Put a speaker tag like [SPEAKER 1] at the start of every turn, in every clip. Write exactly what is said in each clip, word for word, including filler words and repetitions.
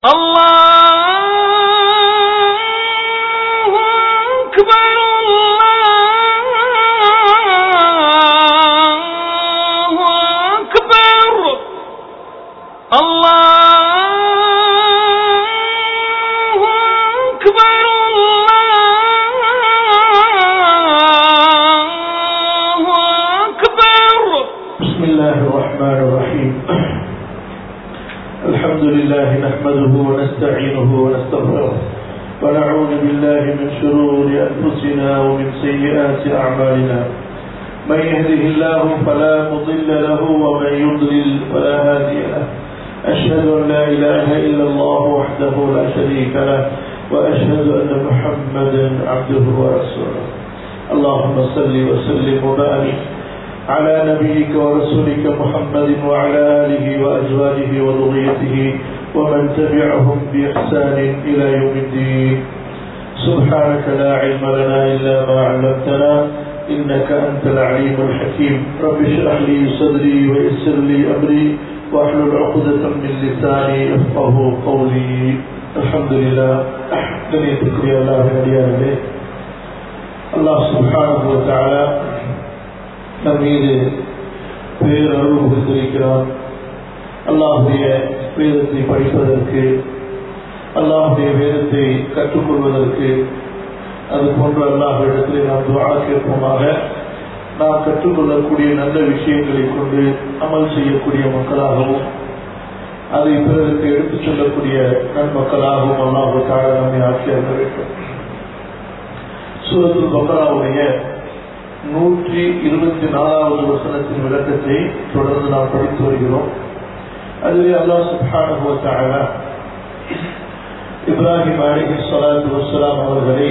[SPEAKER 1] Allahu Akbar, Allahu Akbar, Allahu Akbar, Allahu Akbar.
[SPEAKER 2] Bismillahirrahmanirrahim. الحمد لله نحمده ونستعينه ونستغفره ونعوذ بالله من شرور أنفسنا ومن سيئات أعمالنا من يهده الله فلا مضل له ومن يضلل فلا هادي له أشهد أن لا إله إلا الله وحده لا شريك له وأشهد أن محمدا عبده ورسوله اللهم صل وسلم وبارك على نبيك ورسولك محمد وعلى آله وأزواجه وذريته ومن تبعهم بإحسان إلى يوم الدين. سبحانك لا علم لنا إلا ما علمتنا إنك أنت العليم الحكيم. رب اشرح لي صدري ويسر لي أمري واحلل عقدة من لساني يفقهوا قولي. الحمد لله. கண்ணியத்திற்கு அல்லாஹ் நடிகார்களே, அல்லாஹ் சுப்ஹானஹு வ தஆலா நம் மீது பேரருள் புரிந்திருக்கிறான். அல்லாஹுடைய வேதத்தை படிப்பதற்கு, அல்லாஹுடைய வேதத்தை கற்றுக்கொள்வதற்கு, அது போன்று அல்லாஹ்விடத்தில் நாம் துஆ கேட்போமாக. நாம் கற்றுக்கொள்ளக்கூடிய நல்ல விஷயங்களை கொண்டு அமல் செய்யக்கூடிய மக்களாகவும் அதை பிறருக்கு எடுத்துச் சொல்லக்கூடிய நன்மக்களாகவும் அல்லாஹ் தஆலா நம்மை ஆக்கி அருள வேண்டும். சூரத்துல் பக்ராவுடைய நூற்றி இருபத்தி நாலாவது வசனத்தின் விளக்கத்தை தொடர்ந்து நாம் படித்து வருகிறோம். அதிலே அல்லாஹ் சுப்ஹானஹு வ தஆலா இப்ராஹிம் அலைஹிஸ்ஸலாத்து வஸ்ஸலாம் அவர்களை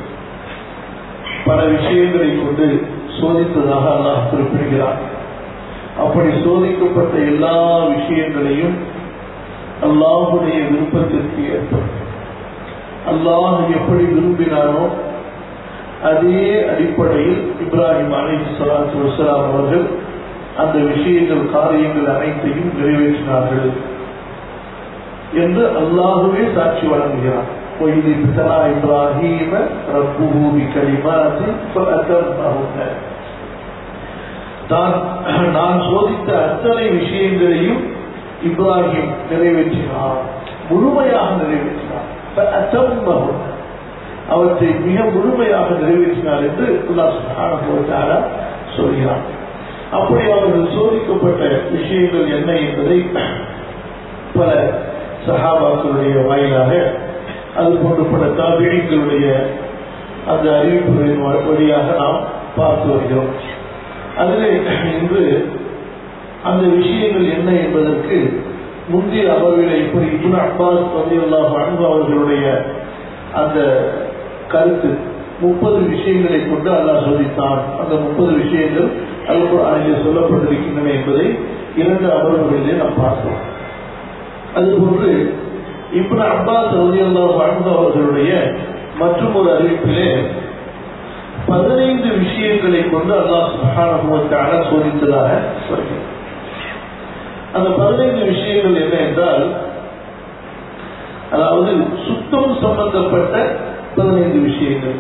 [SPEAKER 2] பல விஷயங்களை கொண்டு சோதித்ததாக அல்லாஹ் குறிப்பிடுகிறார். அப்படி சோதிக்கப்பட்ட எல்லா விஷயங்களையும் அல்லாஹுடைய விருப்பத்திற்கு ஏற்ப அல்லாஹ் எப்படி விரும்பினானோ அதே அடிப்படையில் இப்ராஹிம் அலைஹிஸ்ஸலாத்து வஸ்ஸலாம் அவர்கள் அந்த விஷயங்கள், காரியங்கள் அனைத்தையும் நிறைவேற்றினார்கள் என்று அல்லாஹுவே சாட்சி வழங்குகிறார். இப்ராஹிம ரப்புஹு பிகலிமாத்தின் ஃபஅதம்மஹுன்ன. நான் சோதித்த அத்தனை விஷயங்களையும் இப்ராஹிம் நிறைவேற்றினார், முழுமையாக நிறைவேற்றினார். ஃபஅதம்மஹுன்ன, அவற்றை மிக முழுமையாக நிறைவேற்றினார் என்று அல்லாஹ் சுப்ஹானஹு வ தஆலா சொல்கிறார். அப்படி அவர்கள் சோதிக்கப்பட்ட விஷயங்கள் என்ன என்பதை பல சஹாபாக்களுடைய வாயிலாக, அது போன்ற பல தாபிஈன்களுடைய அந்த அறிவிப்புகளின் வழியாக நாம் பார்த்து வருகிறோம். அதிலே இன்று அந்த விஷயங்கள் என்ன என்பதற்கு முந்தைய அமர்வில் இப்படி இப்னு அப்பாஸ் ரலியல்லாஹு அன்ஹு அவர்களுடைய அந்த கருத்து, முப்பது விஷயங்களை கொண்டு அல்லாஹ் சோதித்தான், அந்த முப்பது விஷயங்கள் அல் குர்ஆனிலே சொல்லப்பட்டிருக்கின்றன என்பதை இரண்டு அமர்வுகளிலே நாம் பார்த்தோம். அதுபோன்று இப்னு அப்பாஸ் ரலியல்லாஹு அன்ஹு அவர்களுடைய மற்றும் ஒரு அறிவிப்பிலே பதினைந்து விஷயங்களை கொண்டு அல்லாஹ் சுப்ஹானஹு வ தஆலா சோதித்ததாக சொல்கிறார். அந்த பதினைந்து விஷயங்கள் என்ன என்றால், அதாவது சுத்தம் சம்பந்தப்பட்ட பதினைந்து விஷயங்கள்,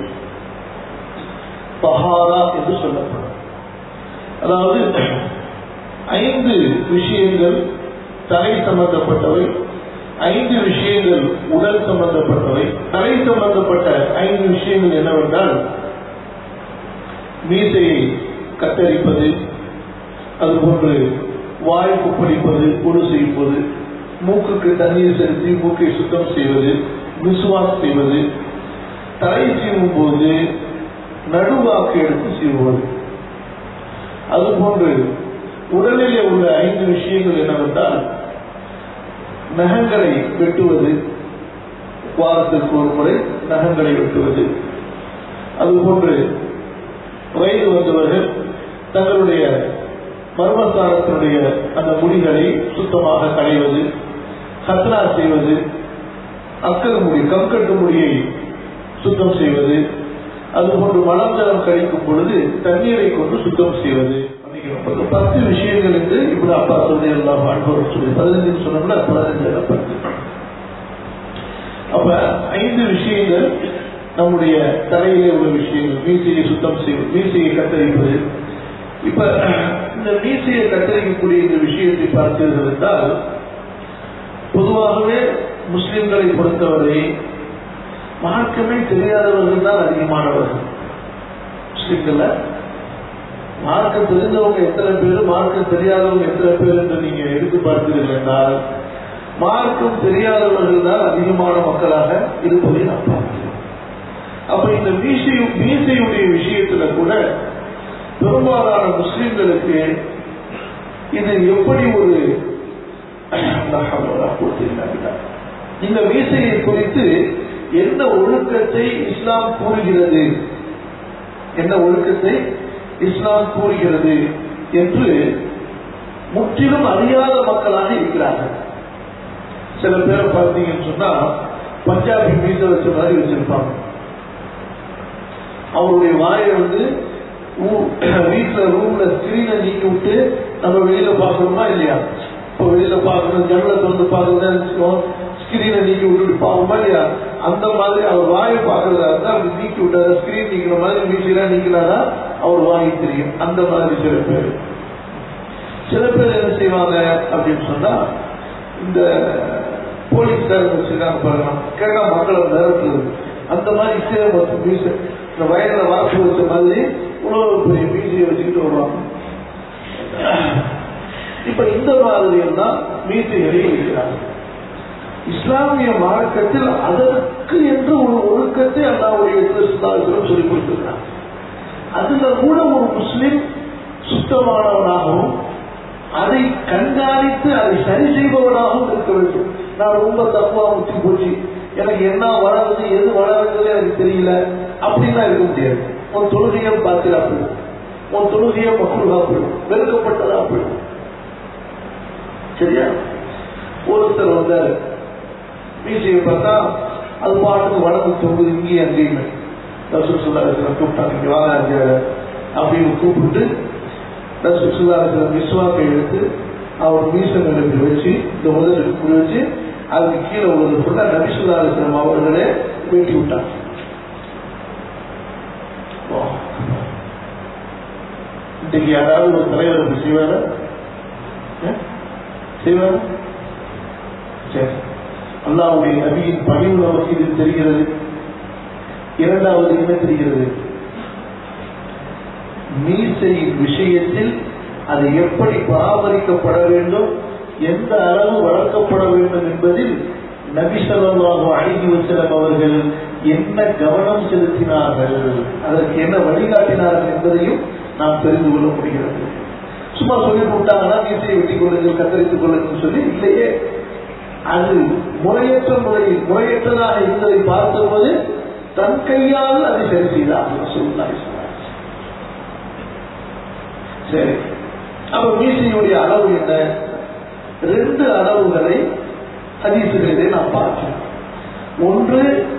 [SPEAKER 2] தஹாரா என்று சொல்லப்படும். அதாவது ஐந்து விஷயங்கள் தலை சம்பந்தப்பட்டவை, ஐந்து விஷயங்கள் உடல் சம்பந்தப்பட்டவை. தலை சம்பந்தப்பட்ட ஐந்து விஷயங்கள் என்னவென்றால், மீசையை கத்தரிப்பது, அதுபோன்று வாய் கொப்பளிப்பது, பொடு செய்வது, மூக்குக்கு தண்ணீர் செலுத்தி மூக்கை சுத்தம் செய்வது, மிஸ்வாக் செய்வது, தலை சீவும் போது நடுவாக்கு எடுத்து சீவுவது. அதுபோன்று உடலிலே உள்ள ஐந்து விஷயங்கள் என்னவென்றால், நகங்களை வெட்டுவது, வாரத்திற்கு ஒரு முறை நகங்களை வெட்டுவது. அதுபோன்று வயது வந்தவர்கள் தங்களுடைய மர்மஸ்தானத்தினுடைய அந்த முடிகளை சுத்தமாக களைவது, ஹத்னா செய்வது, அக்கல் முடி கம்கட்டு முடியை சுத்தம் செய்வது, அதுபோன்று மலஞ்சலம் கழிக்கும் பொழுது தண்ணீரை கொண்டு சுத்தம் செய்வது. பத்து விஷயங்கள் என்று இப்னு அப்பாஸ் ரலியல்லாஹு அன்ஹு சொல்லி பதினைந்து சொன்னோம்னா பதினைந்து பத்து. அப்ப ஐந்து விஷயங்கள் நம்முடைய தலையிலே உள்ள விஷயங்கள். மீசையை சுத்தம் செய்வது, மீசையை கத்தரிப்பது. இப்ப இந்த மீசையை கத்தரிக்கக்கூடிய இந்த விஷயத்தை பார்த்தீர்கள் என்றால், பொதுவாகவே முஸ்லிம்களை பொறுத்தவரை மார்க்கமே தெரியாதவர்கள் தான் அதிகமானவர்கள். முஸ்லிம்கள மார்க்கம் தெரிந்தவங்க எத்தனை பேர், மார்க்கம் தெரியாதவங்க எத்தனை பேர் என்று நீங்க எடுத்து பார்த்தீர்கள் என்றால், மார்க்கம் தெரியாதவர்கள் தான் அதிகமான மக்களாக இருப்பதை நாம் பார்க்கிறோம். அப்ப இந்த மீசையும் மீசையுடைய விஷயத்துல கூட பெரும்பாலான முஸ்லிம்களுக்கு இது எப்படி ஒரு இந்த மீசையை குறித்து என்ன ஒழுக்கத்தை இஸ்லாம் கூறுகிறது, என்ன ஒழுக்கத்தை இஸ்லாம் கூறுகிறது என்று முற்றிலும் அறியாத மக்களாக இருக்கிறார்கள். சில பேரை பார்த்தீங்கன்னு சொன்னா பஞ்சாபி மீசை வச்ச மாதிரி வச்சிருப்பாங்க. அவருடைய வாயை வந்து வீட்டுல ரூம்ல ஸ்கிரீனை நீக்கி விட்டு நம்ம வெளியில பாக்கணுமா இல்லையா? இப்போ வெளியில பாக்கணும், ஜன்னலை திறந்து பாக்குறதா ஸ்கிரீனை நீக்கி விட்டுட்டு பாக்கணுமா இல்லையா? அந்த மாதிரி அவர் வாயை பாக்குறதா இருந்தா அப்படி நீக்கி விட்டாரு, ஸ்கிரீன் நீக்கிற மாதிரி மீசையெல்லாம் நீக்கினாரா அவர் வாங்கி தெரியும். அந்த மாதிரி சில பேர் சில பேர் என்ன செய்வாங்க அப்படின்னு சொன்னா, இந்த போலீஸ்காரங்க வச்சிருக்காங்க பாருங்க, கேட்டா மக்களை நேரத்தில் அந்த மாதிரி சேவை மீசை இந்த வயதில் வாக்கு வச்ச மாதிரி உணவு பெரிய மீசையை வச்சுக்கிட்டு வருவாங்க. இப்ப இந்த மாதிரி எல்லாம் மீசைகளை இருக்கிறாங்க. இஸ்லாமிய மார்க்கத்தில் அதற்கு என்று ஒரு ஒழுக்கத்தை அல்லாஹ்வுடைய தூதர் சொல்லிக் கொடுத்திருக்கிறார். அதுல கூட ஒரு முஸ்லிம் சுத்தமானவனாகவும் அதை கண்காணித்து அதை சரி செய்பவனாகவும் இருக்க வேண்டும். நான் ரொம்ப தப்பா முற்றி போச்சு, எனக்கு என்ன வளருது எது வளருது எனக்கு தெரியல அப்படின்னா இருக்க முடியாது. உன் தொழுகையை பார்த்துடா போயிடும், உன் தொழுகையை மக்களுக்கா போயிடும், வெறுக்கப்பட்டதா போயிடும். சரியா? ஒருத்தர் வந்தாரு, மீசையை பார்த்தா அது பாட்டுக்கு வளர்ந்து தொங்குது இங்கே அங்கேயுமே. ரசூல் ஸல்லல்லாஹு அலைஹி வஸல்லம் கூப்பிட்டாங்க, இங்கே வாங்க அப்படின்னு கூப்பிட்டு ரசூல் ஸல்லல்லாஹு அலைஹி வஸல்லம் மிஸ்வாக்கை எடுத்து அவர் மீசை மேலே வச்சு இந்த முதலுக்கு புரி வச்சு அதுக்கு கீழே உள்ளது ஃபுல்லா நபி ஸல்லல்லாஹு அலைஹி வஸல்லம் அவர்களே வெட்டி விட்டாங்க. இன்னைக்கு யாராவது ஒரு தலைவர் செய்வார செய்வார்? சரி, அல்லாஹ்வுடைய நபியின் பணிவு நமக்கு இது தெரிகிறது. இரண்டாவது என்ன தெரிகிறது? மீசையின் விஷயத்தில் அது எப்படி பராமரிக்கப்பட வேண்டும், எந்த அளவு வளர்க்கப்பட வேண்டும் என்பதில் நபி ஸல்லல்லாஹு அலைஹி வஸல்லம் அவர்கள் என்ன கவனம் செலுத்தினார்கள், அதற்கு என்ன வழிகாட்டினார்கள் என்பதையும் நாம் தெரிந்து கொள்ள முடிகிறது. சும்மா சொல்லி கொடுத்தாங்கன்னா மீசையை வெட்டிக் கொள்ளுங்கள், கத்தரித்துக் கொள்ளுங்கள் சொல்லி இல்லையே. அது முறையற்ற முறையில் முறையற்றதாக இருந்ததை பார்த்தபோது தன் கையால் அதை சரி செய்தார்கள் ரசூலுல்லாஹி ஸல்லல்லாஹு அலைஹி வஸல்லம். சரி, அப்ப மீசையுடைய அளவு என்ன? ரெண்டு அளவுகளை ஹதீசுகளிலே நாம் பார்க்கிறோம். ஒன்று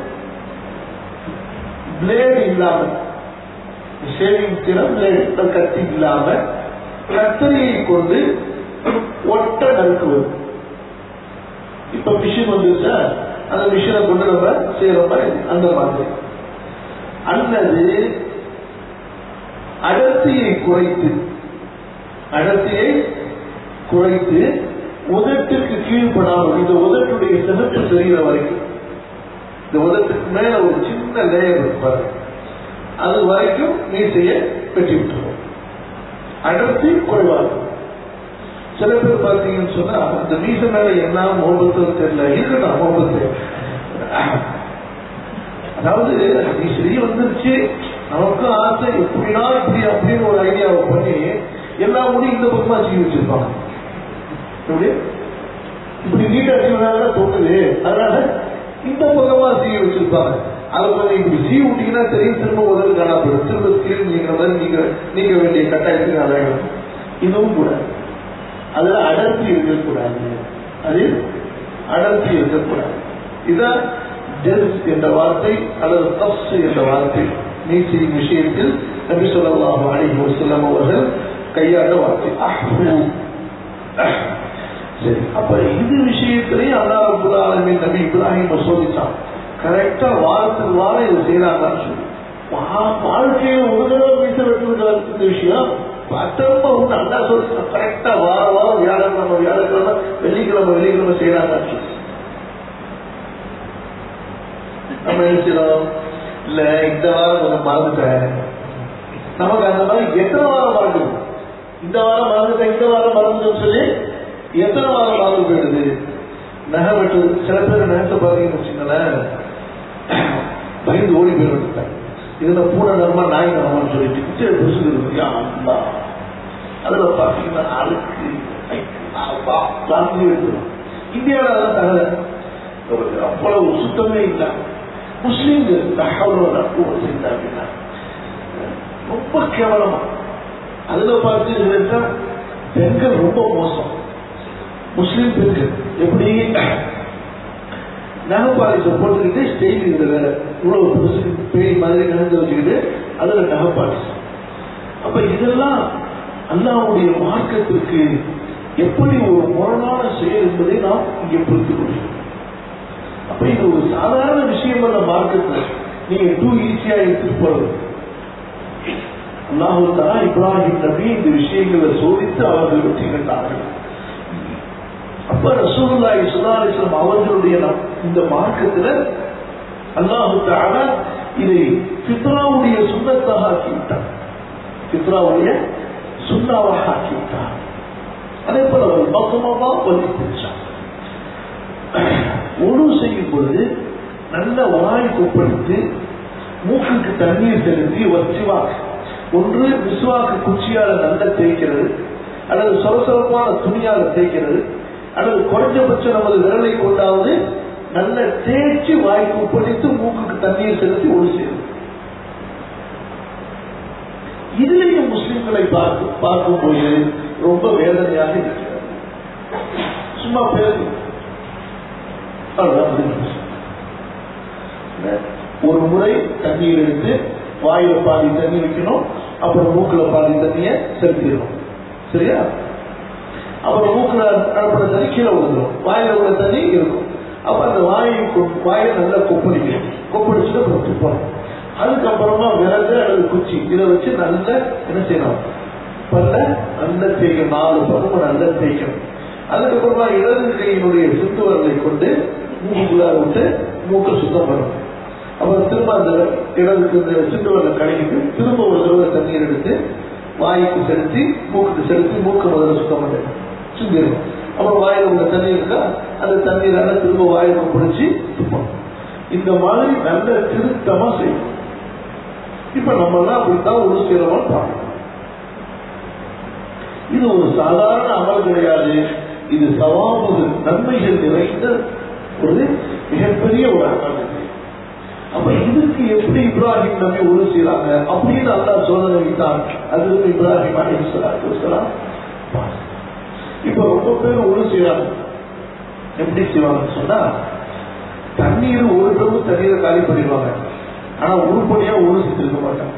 [SPEAKER 2] பிளேடு இல்லாமல், ஷேவிங் திறம் பிளேடு கத்தி இல்லாமல் கத்தரியை கொண்டு ஒட்ட நறுக்குவது. இப்ப மிஷின் வந்துருச்சா, அந்த மிஷினை கொண்டு நம்ம செய்யறோம் அந்த மாதிரி. அல்லது அடர்த்தியை குறைத்து அடர்த்தியை குறைத்து உதட்டுக்கு கீழ்படாமல், இந்த உதட்டுடைய செலுத்து தெரிகிற வரைக்கும், இந்த உதட்டுக்கு மேல ஒரு சின்ன லேயர் இருப்பாரு, அது வரைக்கும் மீசையை வெட்டி விட்டுருவோம். அடர்த்தி குறைவாக. சில பேர் பார்த்தீங்கன்னு சொன்னா அந்த மீசை மேல என்ன மோபத்து தெரியல, இருக்கட்டும் மோபத்து. அதாவது மீசை வந்துருச்சு, நமக்கும் ஆசை எப்படின்னா இப்படி அப்படின்னு ஒரு ஐடியாவை பண்ணி எல்லா முடியும் இந்த பக்கமா செய்ய வச்சிருப்பாங்க. இப்படி நீட்டா செய்வதால தோணுது, அதனால இந்த பக்கமா செய்ய வச்சிருப்பாங்க. அது கொஞ்சம் இப்படி சீ விட்டீங்கன்னா தெரியும், திரும்ப உதவி காணப்படும், திரும்ப ஸ்கிரீன் நீங்கிற மாதிரி நீங்க நீங்க வேண்டிய கட்டாயத்துக்கு அழகும். இதுவும் கூட அதுல அடர்த்தி இருக்கக்கூடாது, அது அடர்த்தி இருக்கக்கூடாது. இதுதான் ஜெல்ஸ் என்ற வார்த்தை அல்லது தப்ஸ் என்ற வார்த்தை மீசையின் விஷயத்தில் நபி ஸல்லல்லாஹு அலைஹி வஸல்லம் அவர்கள் கையாண்ட வார்த்தை. சரி, அப்ப இது விஷயத்திலையும் அல்லாஹ் ரப்பல் ஆலமீன் நபி இப்ராஹிம் சோதிச்சான். கரெக்டா வாரத்துக்கு வாரம் இது செய்யறாங்கன்னு சொல்லி வாழ்க்கையில ஒரு தடவை வீச வெட்டுறது இந்த விஷயம் பத்தொன்பது ஒண்ணு அல்லா சோதிச்சான். கரெக்டா வார வாரம் வியாழக்கிழமை வியாழக்கிழமை வெள்ளிக்கிழமை வெள்ளிக்கிழமை செய்யறாங்கன்னு சொல்லி நம்ம நினைச்சிடும் இல்ல இந்த வாரம் கொஞ்சம் மறந்துட்டேன். நமக்கு அந்த மாதிரி எத்தனை வாரம் மறந்துடும், இந்த வாரம் மறந்துட்டேன் இந்த வாரம் மறந்துட்டோம்னு சொல்லி எத்தனை வாரம் மறந்து போயிடுது. நகை வெட்டுறது சில பேர் நினைச்ச பாருங்கன்னு வச்சுங்களேன், பயந்து ஓடி போயிட்டு இதுல பூனை நர்மா நாய் நர்மான்னு சொல்லிட்டு புரிசுயா அதுல பாத்தீங்கன்னா அழுக்கு இந்தியாவில அதான் தகவல் அவ்வளவு சுத்தமே இல்லை. முஸ்லீம்கள் ரொம்ப கேவலமா அதுல பார்த்து பெண்கள் ரொம்ப மோசம். முஸ்லீம் பெண்கள் எப்படி நகைப்பாலிசை போட்டுக்கிட்டு ஸ்டெயில் இந்த வேலை இவ்வளவு பேய் மாதிரி நினைந்து வச்சுக்கிட்டு அதுல நகைப்பாலிசை. அப்ப இதெல்லாம் அல்லாஹ்வுடைய மார்க்கத்திற்கு எப்படி ஒரு முரணான செயல் என்பதை நாம் இங்கே புரிந்து கொள்கிறோம். அப்ப இது ஒரு சாதாரண விஷயம் அல்ல. மார்க்கத்துல நீங்க டூ ஈஸியா எடுத்துட்டு போறது. அல்லாஹ் தஆலா இப்ராஹிம் நபி இந்த விஷயங்களை சோதித்து அவர்கள் வெற்றி கண்டார்கள். அப்ப ரசூலுல்லாஹி ஸல்லல்லாஹு அலைஹி வஸல்லம் அவர்களுடைய இந்த மார்க்கத்துல அல்லாஹ் தஆலா இதை ஃபித்ராவுடைய சுன்னத்தாக ஆக்கிவிட்டார். ஃபித்ராவுடைய சுன்னாவாக ஆக்கிவிட்டார். அதே போல ஒரு பக்குவமா பதிப்பிச்சா ஒழு செய்யும் பொழுது நல்ல வாய் கொப்பளித்து மூக்குக்கு தண்ணீர் செலுத்தி வச்சிவாக்கு ஒன்று விசுவாக்கு குச்சியால நல்ல தேய்க்கிறது அல்லது சொரசொரப்பான துணியால தேய்க்கிறது அல்லது குறைஞ்சபட்சம் நமது விரலை கொண்டாவது நல்ல தேய்ச்சி வாய்க்கு உப்பளித்து மூக்குக்கு தண்ணீர் செலுத்தி ஒழு செய்வது. இதுலேயும் முஸ்லிம்களை பார்த்து பார்க்கும்போது ரொம்ப வேதனையாக இருக்கிறது. சும்மா பேசு ஒரு முறை தண்ணீர் எடுத்து வாயில பாதி தண்ணி வைக்கணும், அப்புறம் மூக்குல பாதி தண்ணிய செலுத்திடணும். சரியா? அப்புறம் மூக்குல அனுப்புற தண்ணி கீழே விழுந்துடும், வாயில உள்ள தண்ணி இருக்கும். அப்ப அந்த வாயை வாயை நல்லா கொப்பளிக்கணும். கொப்பளிச்சுட்டு அப்புறம் துப்பணும். அதுக்கப்புறமா விறகு அல்லது குச்சி இதை வச்சு நல்ல என்ன செய்யணும், பல்ல நல்ல தேய்க்கணும், நாலு பருவம் நல்ல தேய்க்கணும். அதுக்கப்புறமா இடது கையினுடைய சிந்து வரலை கொண்டு மூக்குள்ளார விட்டு மூக்கை சுத்தம் பண்ணணும். அப்புறம் திரும்ப அந்த இடதுக்கு சிந்து வரலை கழுவிட்டு திரும்ப ஒரு தடவை தண்ணீர் எடுத்து வாய்க்கு செலுத்தி மூக்குக்கு செலுத்தி மூக்கை முதல்ல சுத்தம் பண்ணணும், சிந்திடணும். அப்புறம் வாயில உள்ள தண்ணீர் இருக்கா அந்த தண்ணீரால திரும்ப வாயில பிடிச்சி துப்பணும். இந்த மாதிரி நல்ல திருத்தமா செய்யணும். இப்ப நம்ம எல்லாம் அப்படித்தான் ஒரு சீரமா பார்க்கணும். இது ஒரு சாதாரண அமல் கிடையாது. இது சவாபுகள் நன்மைகள் நிறைந்த ஒரு மிகப்பெரிய ஒரு அமல். அப்ப இதுக்கு எப்படி இப்ராஹிம் நபி ஒரு செய்யறாங்க அப்படின்னு அல்லாஹ் சோதனை வைத்தான். அது இப்ராஹிம் அலைஹிஸ்ஸலாத்து வஸலாம். இப்ப ரொம்ப பேர் ஒரு செய்யறாங்க. எப்படி செய்வாங்கன்னு சொன்னா தண்ணீர் ஒரு டப்பு தண்ணீரை காலி பண்ணிடுவாங்க, ஆனா உருப்படியா ஒரு செஞ்சிருக்க மாட்டாங்க.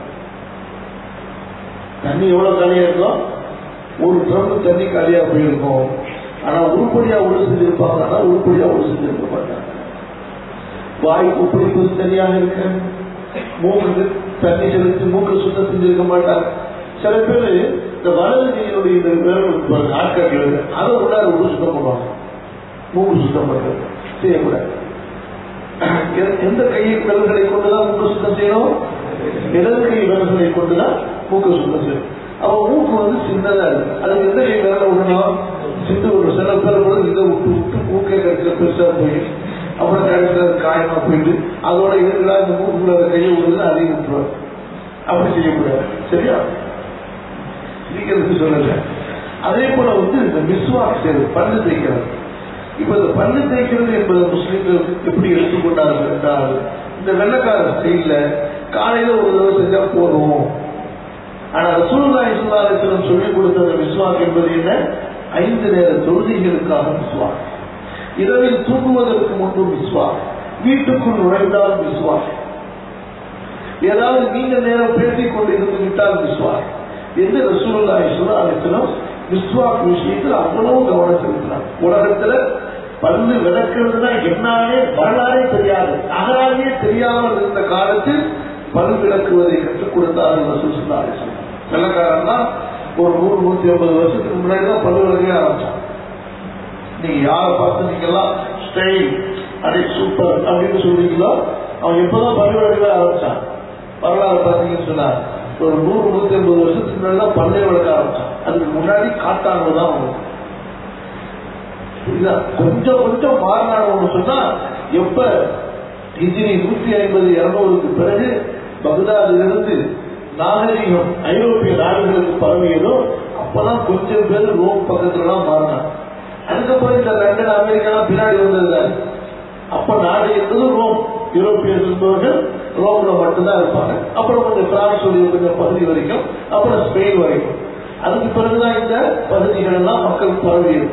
[SPEAKER 2] தண்ணி எவ்வளவு காலியா இருக்கும், ஒரு ட்ரம் தண்ணி காலியா போயிருக்கும், ஆனா உருப்படியா ஒரு செஞ்சிருப்பாங்க, ஆனா உருப்படியா ஒரு செஞ்சிருக்க மாட்டாங்க. வாய்க்கு உப்பளிப்பது தனியாக இருக்கு, மூக்கு தண்ணி செலுத்தி மூக்கு சுத்தம் செஞ்சிருக்க மாட்டாங்க. சில பேர் இந்த வலது கையினுடைய இந்த ஆட்காட்டில் அதை உள்ளார ஒரு சுத்தம் பண்ணுவாங்க, மூக்கு சுத்தம் பண்றது செய்யக்கூடாது. எந்த கையை விரல்களை கொண்டுதான் மூக்கு சுத்தம் செய்யணும், இடது கை விரல்களை கொண்டுதான் மூக்கு சுத்தம் செய்யணும். அவ மூக்கு வந்து சின்னதா இருக்கு, அதுக்கு எந்த கை விரல விடணும், சிந்து ஒரு சில பேர் கூட இதை விட்டு விட்டு மூக்கை கடைசியில பெருசா போய் அப்புறம் கடைசியில காயமா போயிட்டு அதோட இருக்கிறா இந்த மூக்குள்ள கையை விடுறது அதையும் விட்டுருவாங்க. அப்படி செய்யக்கூடாது. சரியா? சீக்கிரத்துக்கு சொல்லல. அதே போல வந்து இந்த மிஸ்வாக் செய்யறது, பல்லு தேய்க்கிறது. இப்ப இந்த பல்லு தேய்க்கிறது என்பது முஸ்லிம்கள் எப்படி எடுத்துக்கொண்டார்கள் என்றால் இந்த வெள்ளக்கார ஸ்டைல்ல காலையில ஒரு தடவை செஞ்சா போதும். ஆனா ரசூலுல்லாஹி ஸல்லல்லாஹு அலைஹி வஸல்லம் சொல்லிக் கொடுத்த மிஸ்வாக் என்பது என்ன, ஐந்து நேர தொழுகைகளுக்காக மிஸ்வாக், இரவில் தூங்குவதற்கு முன்பு மிஸ்வாக், வீட்டுக்குள் நுழைந்தால் மிஸ்வாக், ஏதாவது நீங்க நேரம் பேசிக் கொண்டு இருந்து விட்டால் மிஸ்வாக் என்று ரசூலுல்லாஹி ஸல்லல்லாஹு அலைஹி வஸல்லம் மிஸ்வாக் விஷயத்தில் அவ்வளவு கவனம் செலுத்தினார். உலகத்துல பல்லு விளக்குறதுனா என்னாலே வரலாறே தெரியாது, அகராதியே தெரியாமல் இருந்த காலத்தில் பல் விளக்குவதை கற்றுக் கொடுத்தார்கள் ரசூல் ஸல்லல்லாஹு அலைஹி வஸல்லம். வெள்ளக்காரன்னா ஒரு நூறு நூத்தி ஐம்பது வருஷத்துக்கு முன்னாடி தான் பல்லு விளக்கவே ஆரம்பிச்சான். நீங்க யாரை பார்த்து நீங்க எல்லாம் ஸ்டைல் அப்படி சூப்பர் அப்படின்னு சொல்றீங்களோ அவன் எப்பதான் பல்லு விளக்கவே ஆரம்பிச்சான். வரலாறு பார்த்தீங்கன்னு சொன்னா ஒரு நூறு நூத்தி ஐம்பது வருஷத்துக்கு முன்னாடி தான் பல்லே விளக்க ஆரம்பிச்சான். அதுக்கு முன்னாடி காட்டானதான் அவனுக்கு கொஞ்சம் கொஞ்சம் மாறினான்னு சொன்னா எப்ப ஹிஜ்ரி நூத்தி ஐம்பது இருநூறுக்கு பிறகு பக்தாதிலிருந்து நாகரிகம் ஐரோப்பிய நாடுகளுக்கு பரவியதோ அப்பதான் கொஞ்சம் பேர் ரோம் பக்கத்துல எல்லாம் மாறினாங்க. அதுக்கப்புறம் இந்த லண்டன் அமெரிக்கா பின்னாடி வந்தது. அப்ப நாடு என்பது ரோம், யூரோப்பியர் இருந்தவர்கள் ரோம்ல மட்டும்தான் இருப்பாங்க. அப்புறம் கொஞ்சம் பிரான்ஸ் கொஞ்சம் பகுதி வரைக்கும், அப்புறம் ஸ்பெயின் வரைக்கும். அதுக்கு பிறகுதான் இந்த பகுதிகள் எல்லாம் மக்கள் பரவியது.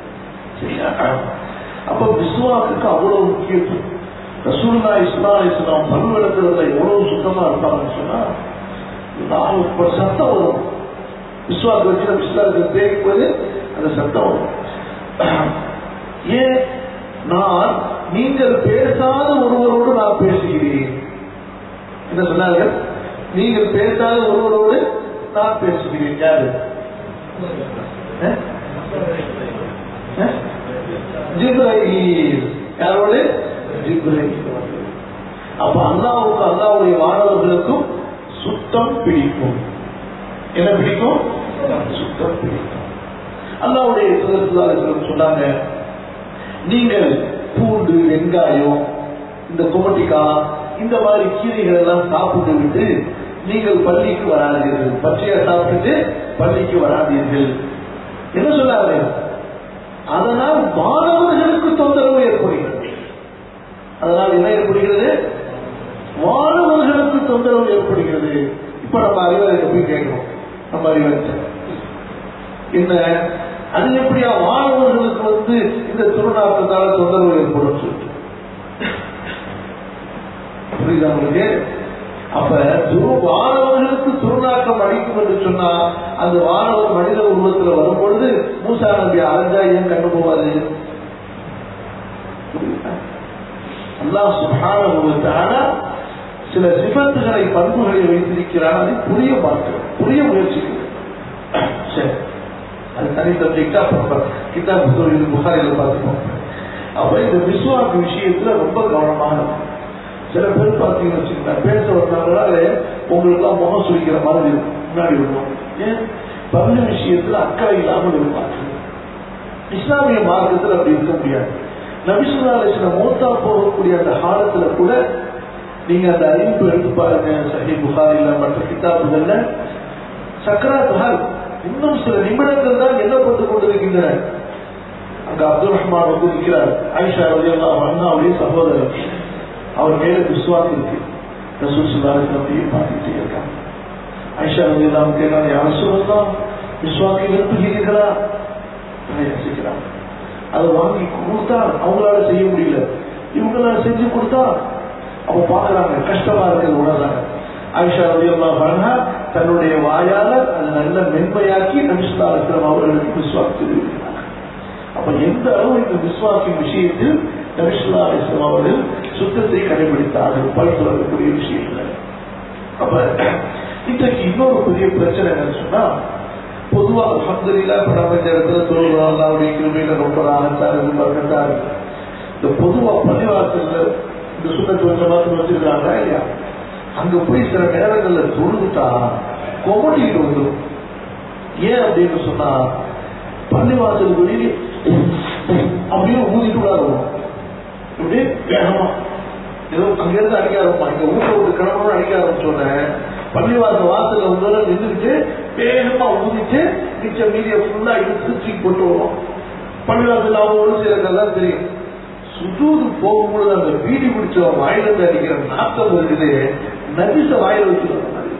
[SPEAKER 2] அப்ப விஸ்வாசுக்கு அவ்வளவு முக்கியத்துவம். ரசூலுல்லாஹி ஸல்லல்லாஹு அலைஹி வஸல்லம் பல் விளக்குறதுல எவ்வளவு சுத்தமா இருப்பாங்கன்னு சொன்னா நாலு சத்தம் வரும். விஸ்வாச வச்சு விஸ்வாசத்தை தேய்ப்பது அந்த சத்தம் வரும். ஏன் நான் நீங்கள் பேசாத ஒருவரோடு நான் பேசுகிறேன் என்ன சொன்னார்கள்? நீங்கள் பேசாத ஒருவரோடு நான் பேசுகிறேன். யாரு? ஜிப்ரீல். யாரோடு? ஜிப்ரீல். அப்ப அல்லாஹ்வுக்கு அல்லாஹ்வுடைய மாணவர்களுக்கும் சுத்தம் பிடிக்கும். என்ன பிடிக்கும்? சுத்தம் பிடிக்கும். அல்லாஹ்வுடைய தூதர் சொன்னாங்க, நீங்கள் பூண்டு, வெங்காயம், இந்த குமட்டிக்காய், இந்த மாதிரி கீரைகள் எல்லாம் சாப்பிட்டு விட்டு நீங்கள் பள்ளிக்கு வராதீர்கள். பச்சையா சாப்பிட்டு பள்ளிக்கு வராதீர்கள். என்ன சொன்னாங்க? அதனால் மாணவர்களுக்கு தொந்தரவு ஏற்படுகிறது. அதனால் என்ன ஏற்படுகிறது? மாணவர்களுக்கு தொந்தரவு ஏற்படுகிறது. இப்ப நம்ம அறிவாளர்கிட்ட போய் கேட்கிறோம், நம்ம அறிவாளர் என்ன அது எப்படியா மாணவர்களுக்கு வந்து இந்த திருநாட்டத்தால தொந்தரவு ஏற்படும் சொல்லிட்டு புரியுதா உங்களுக்கு? அப்ப மாணவர்களுக்கு துர்நாற்றம் அடிக்கும் என்று சொன்னா அந்த மாணவர் மனித உருவத்தில் வரும் பொழுது மூசா நபி அரைஞ்சா ஏன் கண்டு போவாரு? அல்லாஹ் சுப்ஹானஹு வ தஆலா சில சிஃபத்துகளை, பண்புகளை வைத்திருக்கிறார். அதை புரிய பார்க்கிறோம், புரிய முயற்சிக்கிறோம். சரி, அது தனி சப்ஜெக்டா கிதாப் புகாரில பார்த்துப்போம். அப்ப இந்த விஸ்வாக்கு விஷயத்துல ரொம்ப கவனமாக இருக்கும். சில பேர் பார்த்தீங்கன்னு வச்சுக்கோங்க, பேச வந்தாங்கனால உங்களுக்கு எல்லாம் முகம் சுழிக்கிற மாதிரி இருக்கும், முன்னாடி விடுவோம். ஏன்? பல்லு விஷயத்துல அக்கறை இல்லாமல் இருப்பாங்க. இஸ்லாமிய மார்க்கத்தில் அப்படி இருக்க முடியாது. நபி ஸல்லல்லாஹு அலைஹி வஸல்லம் மௌத்தா போகக்கூடிய அந்த காலத்துல கூட நீங்க அந்த அறிவிப்பு எடுத்து பாருங்க. சஹீஹ் புகாரில மற்ற கிதாபுகள்ல சக்கராத்துஹால் இன்னும் சில நிமிடங்கள் தான் எண்ணப்பட்டுக் கொண்டிருக்கின்றன. அங்க அப்துல் ரஹ்மான் வந்து இருக்கிறார், ஆயிஷா ரலியல்லாஹு அன்ஹாவுடைய சகோதரர். அவர் மேல விஸ்வாஸ் இருக்கு. ரசூல் ஸல்லல்லாஹு அலைஹி வஸல்லம் பார்த்துட்டே இருக்காங்க. ஆயிஷா ரலியல்லாஹு கேட்கிறாங்க, யா ரசூலல்லாஹ், விஸ்வாஸை விரும்புகிறீர்களா? யோசிக்கிறாங்க. அதை வாங்கி கொடுத்தா அவங்களால செய்ய முடியல, இவங்களால செஞ்சு கொடுத்தா அவங்க பாக்குறாங்க, கஷ்டமா இருக்கிறது உணர்றாங்க. ஆயிஷா ரலியல்லாஹு அன்ஹா தன்னுடைய வாயால அதை நல்ல மென்மையாக்கி நபி ஸல்லல்லாஹு அலைஹி வஸல்லம் அவர்களுக்கு விஸ்வாஸ் தெரிவிக்கிறாங்க. அப்ப எந்த அளவு இந்த விஸ்வாசின் விஷயத்தில் நபி ஸல்லல்லாஹு அலைஹி வஸல்லம் அவர்கள் சுத்தத்தை கடைபிடித்தார்கள், பல் சொல்லக்கூடிய விஷயங்கள். அப்ப இன்றைக்கு இன்னொரு பெரிய பிரச்சனை என்னன்னு சொன்னா, பொதுவா அல்ஹம்துலில்லாஹ் இப்ப நம்ம இந்த இடத்துல சொல்றோம், அல்லாஹ்வுடைய கிருபையில ரொம்ப ராகத்தா இருக்கு, பரக்கத்தா இருக்கு. இந்த பொதுவா பள்ளிவாசல்ல இந்த சுண்ணத்து கொஞ்சமாத்து வச்சிருக்காங்க இல்லையா, அங்க போய் சில நேரங்கள்ல தொழுதுட்டா கொமட்டிட்டு வந்துடும். ஏன் அப்படின்னு சொன்னா, பள்ளிவாசல் வெளியே அப்படியே ஊதிட்டு விடாதுவோம், இப்படியே வேகமா ஏதோ அங்கிருந்து அடிக்க ஆரம்பிப்பான். இங்க ஊட்ட ஒரு கிழமை அடிக்க ஆரம்பிச்சோன்ன பள்ளிவாசல் வாசல்ல வந்து நின்றுட்டு வேகமா ஊதிட்டு மிச்ச மீதியை ஃபுல்லா எடுத்து தூக்கி போட்டு வருவோம். பள்ளிவாசல் அவங்க ஒரு சிலருக்கெல்லாம் தெரியும். சுஜூது போகும்பொழுது அந்த வீடி பிடிச்ச வாயிலிருந்து அடிக்கிற நாட்டம் இருக்குது, நதிச வாயில வச்சுருவாங்க. மாதிரி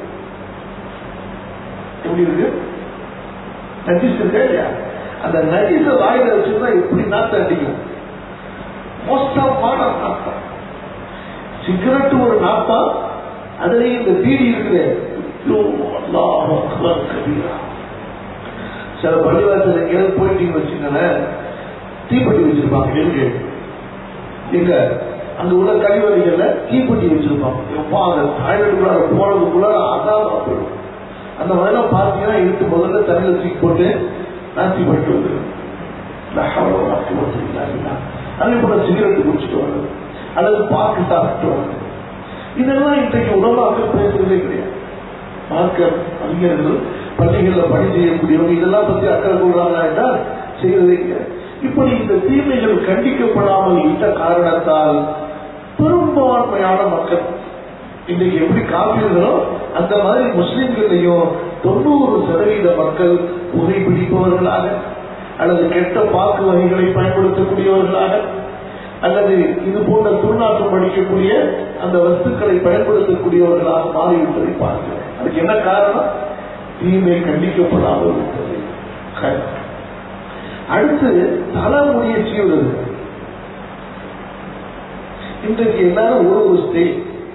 [SPEAKER 2] எப்படி இருக்கு? நதிசு இருக்கா இல்லையா? அந்த நதிச வாயில வச்சுருந்தா எப்படி நாட்டம் அடிக்கும்? மோசமான நாட்டம். சிகரெட் ஒரு நாட்டம், அதுலயும் இந்த பீடி இருக்குது. சில பள்ளிவாசல் எங்கேயாவது போயிட்டீங்க வச்சுங்களேன், தீப்பெட்டி வச்சிருப்பாங்க. இருக்கு எங்க அங்க உள்ள கழிவறைகள்ல தீப்பெட்டி வச்சிருப்பாங்க. எப்பா அந்த டாய்லெட்டுக்குள்ளார போனதுக்குள்ளார அதான் போயிடும். அந்த மாதிரிலாம் பார்த்தீங்கன்னா எடுத்து முதல்ல தண்ணியில தூக்கி போட்டு நான் தீப்பெட்டி வந்துடும். அதே போல சிகரெட்டு குடிச்சிட்டு வருது அல்லது பாக்கு சாப்பிட்டு வருது. இதெல்லாம் இன்றைக்கு உணவாக பேசுறதே கிடையாது. மார்க்க அறிஞர்கள் பள்ளிகளில் பணி செய்யக்கூடியவங்க இதெல்லாம் பத்தி அக்கறை கொள்றாங்க என்றால் செய்யறதே கிடையாது. இப்படி இந்த தீமைகள் கண்டிக்கப்படாமல் இட்ட காரணத்தால் பெரும்பான்மையான மக்கள் இன்றைக்கு எப்படி காப்பீர்களோ அந்த மாதிரி முஸ்லிம்களையும் தொண்ணூறு சதவீத மக்கள் புகைப்பிடிப்பவர்களாக அல்லது கெட்ட பாக்கு வகைகளை பயன்படுத்தக்கூடியவர்களாக அல்லது இது போன்ற துர்நாற்றம் அடிக்கக்கூடிய அந்த வஸ்துக்களை பயன்படுத்தக்கூடியவர்களாக மாறிவிட்டதை பார்க்கிறோம். அதுக்கு என்ன காரணம்? தீமை கண்டிக்கப்படாமல் விட்டது. அடுத்து தலைமுடிய சீவுறது. இன்றைக்கு எல்லாரும் ஒரு ஒரு ஸ்டைல்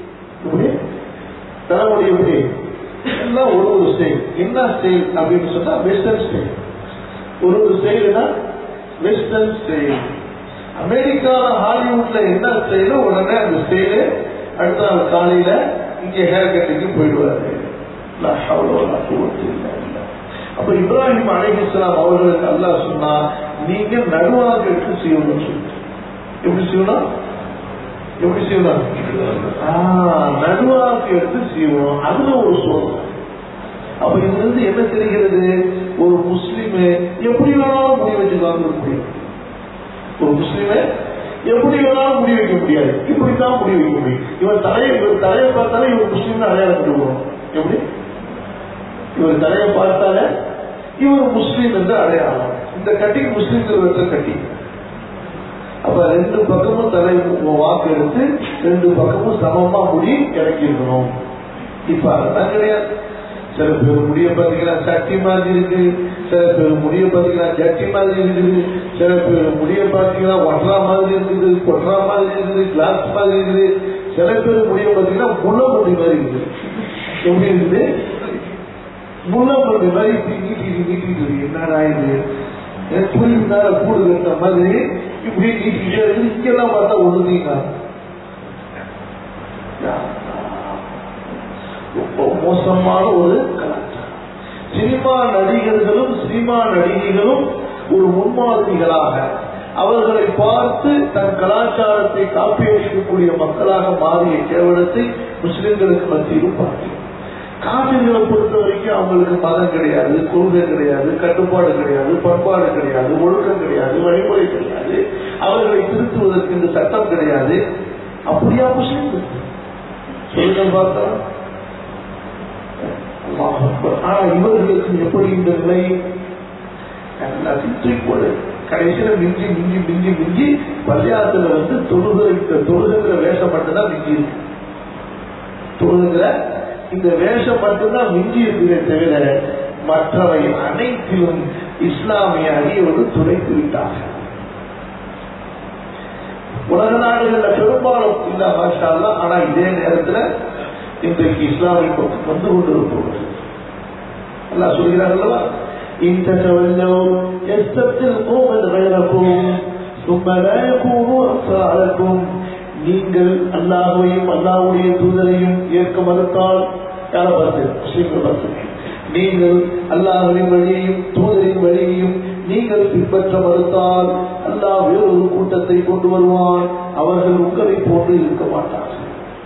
[SPEAKER 2] தலைமுடி எப்படி எல்லாம் ஒரு ஒரு ஸ்டைல். என்ன ஸ்டைல் அப்படின்னு சொன்னா வெஸ்டர்ன் ஸ்டைல். ஒரு ஒரு ஸ்டைல்னா வெஸ்டர்ன் ஸ்டைல். அமெரிக்கால ஹாலிவுட்ல என்ன ஸ்டைலோ உடனே அந்த ஸ்டைலு அடுத்த நாள் காலையில இங்க ஹேர் கட்டுக்கு போயிடுவாரு. அப்ப இப்ராஹிம் அலைஹிஸ்ஸலாம் அவர்களுக்கு அல்லாஹ் சொன்னா நீங்க நடுவாக எடுத்து செய்யணும்னு சொல்லிட்டு. எப்படி செய்யணும்? எப்படி செய்யணும்? நடுவாக எடுத்து செய்யணும். அதுல ஒரு சோதனை. அப்ப இதுல இருந்து என்ன தெரிகிறது? ஒரு முஸ்லிம் எப்படி வேணாலும் முடி வச்சுக்காங்க முடியும். ஒரு முஸ்லிம் எப்படி வேணாலும் முடி வைக்க முடியாது. இப்படித்தான் முடி வைக்க முடியும். இவன் தலையை இவர் தலையை பார்த்தாலே இவர் முஸ்லிம் அடையாளம் கட்டுவோம். எப்படி? இவர் தலையை பார்த்தால இவர் முஸ்லீம் என்று அடையாளம். இந்த கட்டிங் முஸ்லீம்கள் கட்டி. அப்ப ரெண்டு பக்கமும் தலை வாக்கு எடுத்து ரெண்டு பக்கமும் சமமா முடி இறக்கிருக்கணும். இப்ப அதான் கிடையாது. சில பேர் முடிய பாத்தீங்கன்னா சட்டி மாதிரி இருக்கு, சில பேர் முடிய பாத்தீங்கன்னா ஜட்டி மாதிரி இருக்குது, சில பேர் முடிய பாத்தீங்கன்னா ஒற்றா மாதிரி இருக்குது, கொற்றா மாதிரி இருக்குது, கிளாஸ் மாதிரி இருக்குது, சில பேர் முடிய பாத்தீங்கன்னா முள்ளம்பட்டி மாதிரி இருக்குது. எப்படி இருக்குது? முள்ளம்பட்டி மாதிரி நீட்டி நீட்டிட்டு இருக்கு. என்னடா இது புரியுதுனால கூடு கட்ட மாதிரி இப்படி நீட்டிக்கிட்டே இருக்குது. இங்கெல்லாம் பார்த்தா ஒழுந்தீங்க ரொம்ப மோசமான ஒரு கலாச்சாரம். சினிமா நடிகர்களும் சினிமா நடிகைகளும் ஒரு முன்மாதிரிகளாக அவர்களை பார்த்து தன் கலாச்சாரத்தை காப்பியடிக்கக்கூடிய மக்களாக மாறிய கேவலத்தை முஸ்லிம்களுக்கு மத்தியிலும் பார்க்கிறோம். காவிரிகளை பொறுத்த வரைக்கும் அவங்களுக்கு மதம் கிடையாது, கொள்கை கிடையாது, கட்டுப்பாடு கிடையாது, பண்பாடு கிடையாது, ஒழுக்கம் கிடையாது, வழிமுறை கிடையாது, அவர்களை திருத்துவதற்கு இந்த சட்டம் கிடையாது. அப்படியா முஸ்லிம் சொல்லுங்க பார்த்தா? ஆனா இவர்களுக்கு எப்படி இந்த நிலை? எல்லாத்தையும் தூக்கி கடைசியில மிஞ்சி மிஞ்சி மிஞ்சி மிஞ்சி பள்ளியாத்துல வந்து தொழுகிற தொழுகிற வேஷம் மட்டும்தான் மிஞ்சி இருக்கு. தொழுகிற இந்த வேஷம் மட்டும்தான் மிஞ்சி இருக்கிறதே தவிர மற்றவை அனைத்திலும் இஸ்லாமிய அடியோடு துடைத்து விட்டார்கள். உலக நாடுகள்ல பெரும்பாலும் இல்ல மாஷா அல்லாஹ். ஆனா இதே நேரத்தில் இன்றைக்கு இஸ்லாமிய பக்கம் வந்து கொண்டிருப்போம். அல்லாஹ் சொல்கிறார்களா, இந்த நீங்கள் அல்லாஹ்வையும் அல்லாஹ்வுடைய தூதரையும் ஏற்க மறுத்தால் யார பார்த்து முஸ்லிம்கள் பார்த்து நீங்கள் அல்லாஹ்வின் வழியையும் தூதரின் வழியையும் நீங்கள் பின்பற்ற மறுத்தால் அல்லாஹ் வேறொரு கூட்டத்தை கொண்டு வருவான். அவர்கள் உங்களை போன்று இருக்க மாட்டார்கள்.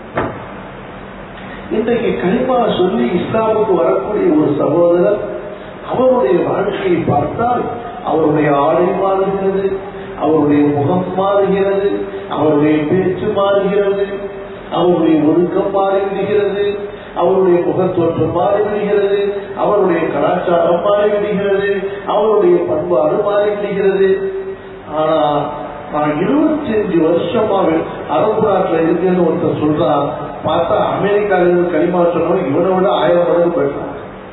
[SPEAKER 2] இன்றைக்கு கலிமா சொல்லி இஸ்லாமுக்கு வரக்கூடிய ஒரு சகோதரர் அவருடைய வாழ்க்கையை பார்த்தால் அவருடைய ஆடை மாறுகிறது, அவருடைய முகம் மாறுகிறது, அவருடைய பேச்சு மாறுகிறது, அவருடைய ஒழுக்கம் மாறிவிடுகிறது, அவருடைய முகத்தோற்றம் மாறிவிடுகிறது, அவருடைய கலாச்சாரம் மாறிவிடுகிறது, அவருடைய பண்பாடு மாறிவிடுகிறது. ஆனா நான் இருபத்தி அஞ்சு வருஷமாக அரபு நாட்டில் இருக்கேன்னு ஒருத்தர் சொல்றான். பார்த்தா அமெரிக்காவிலிருந்து களிமா சொன்னவங்க இவனை விட ஆயிரம் மடங்கு போயிட்டாங்க.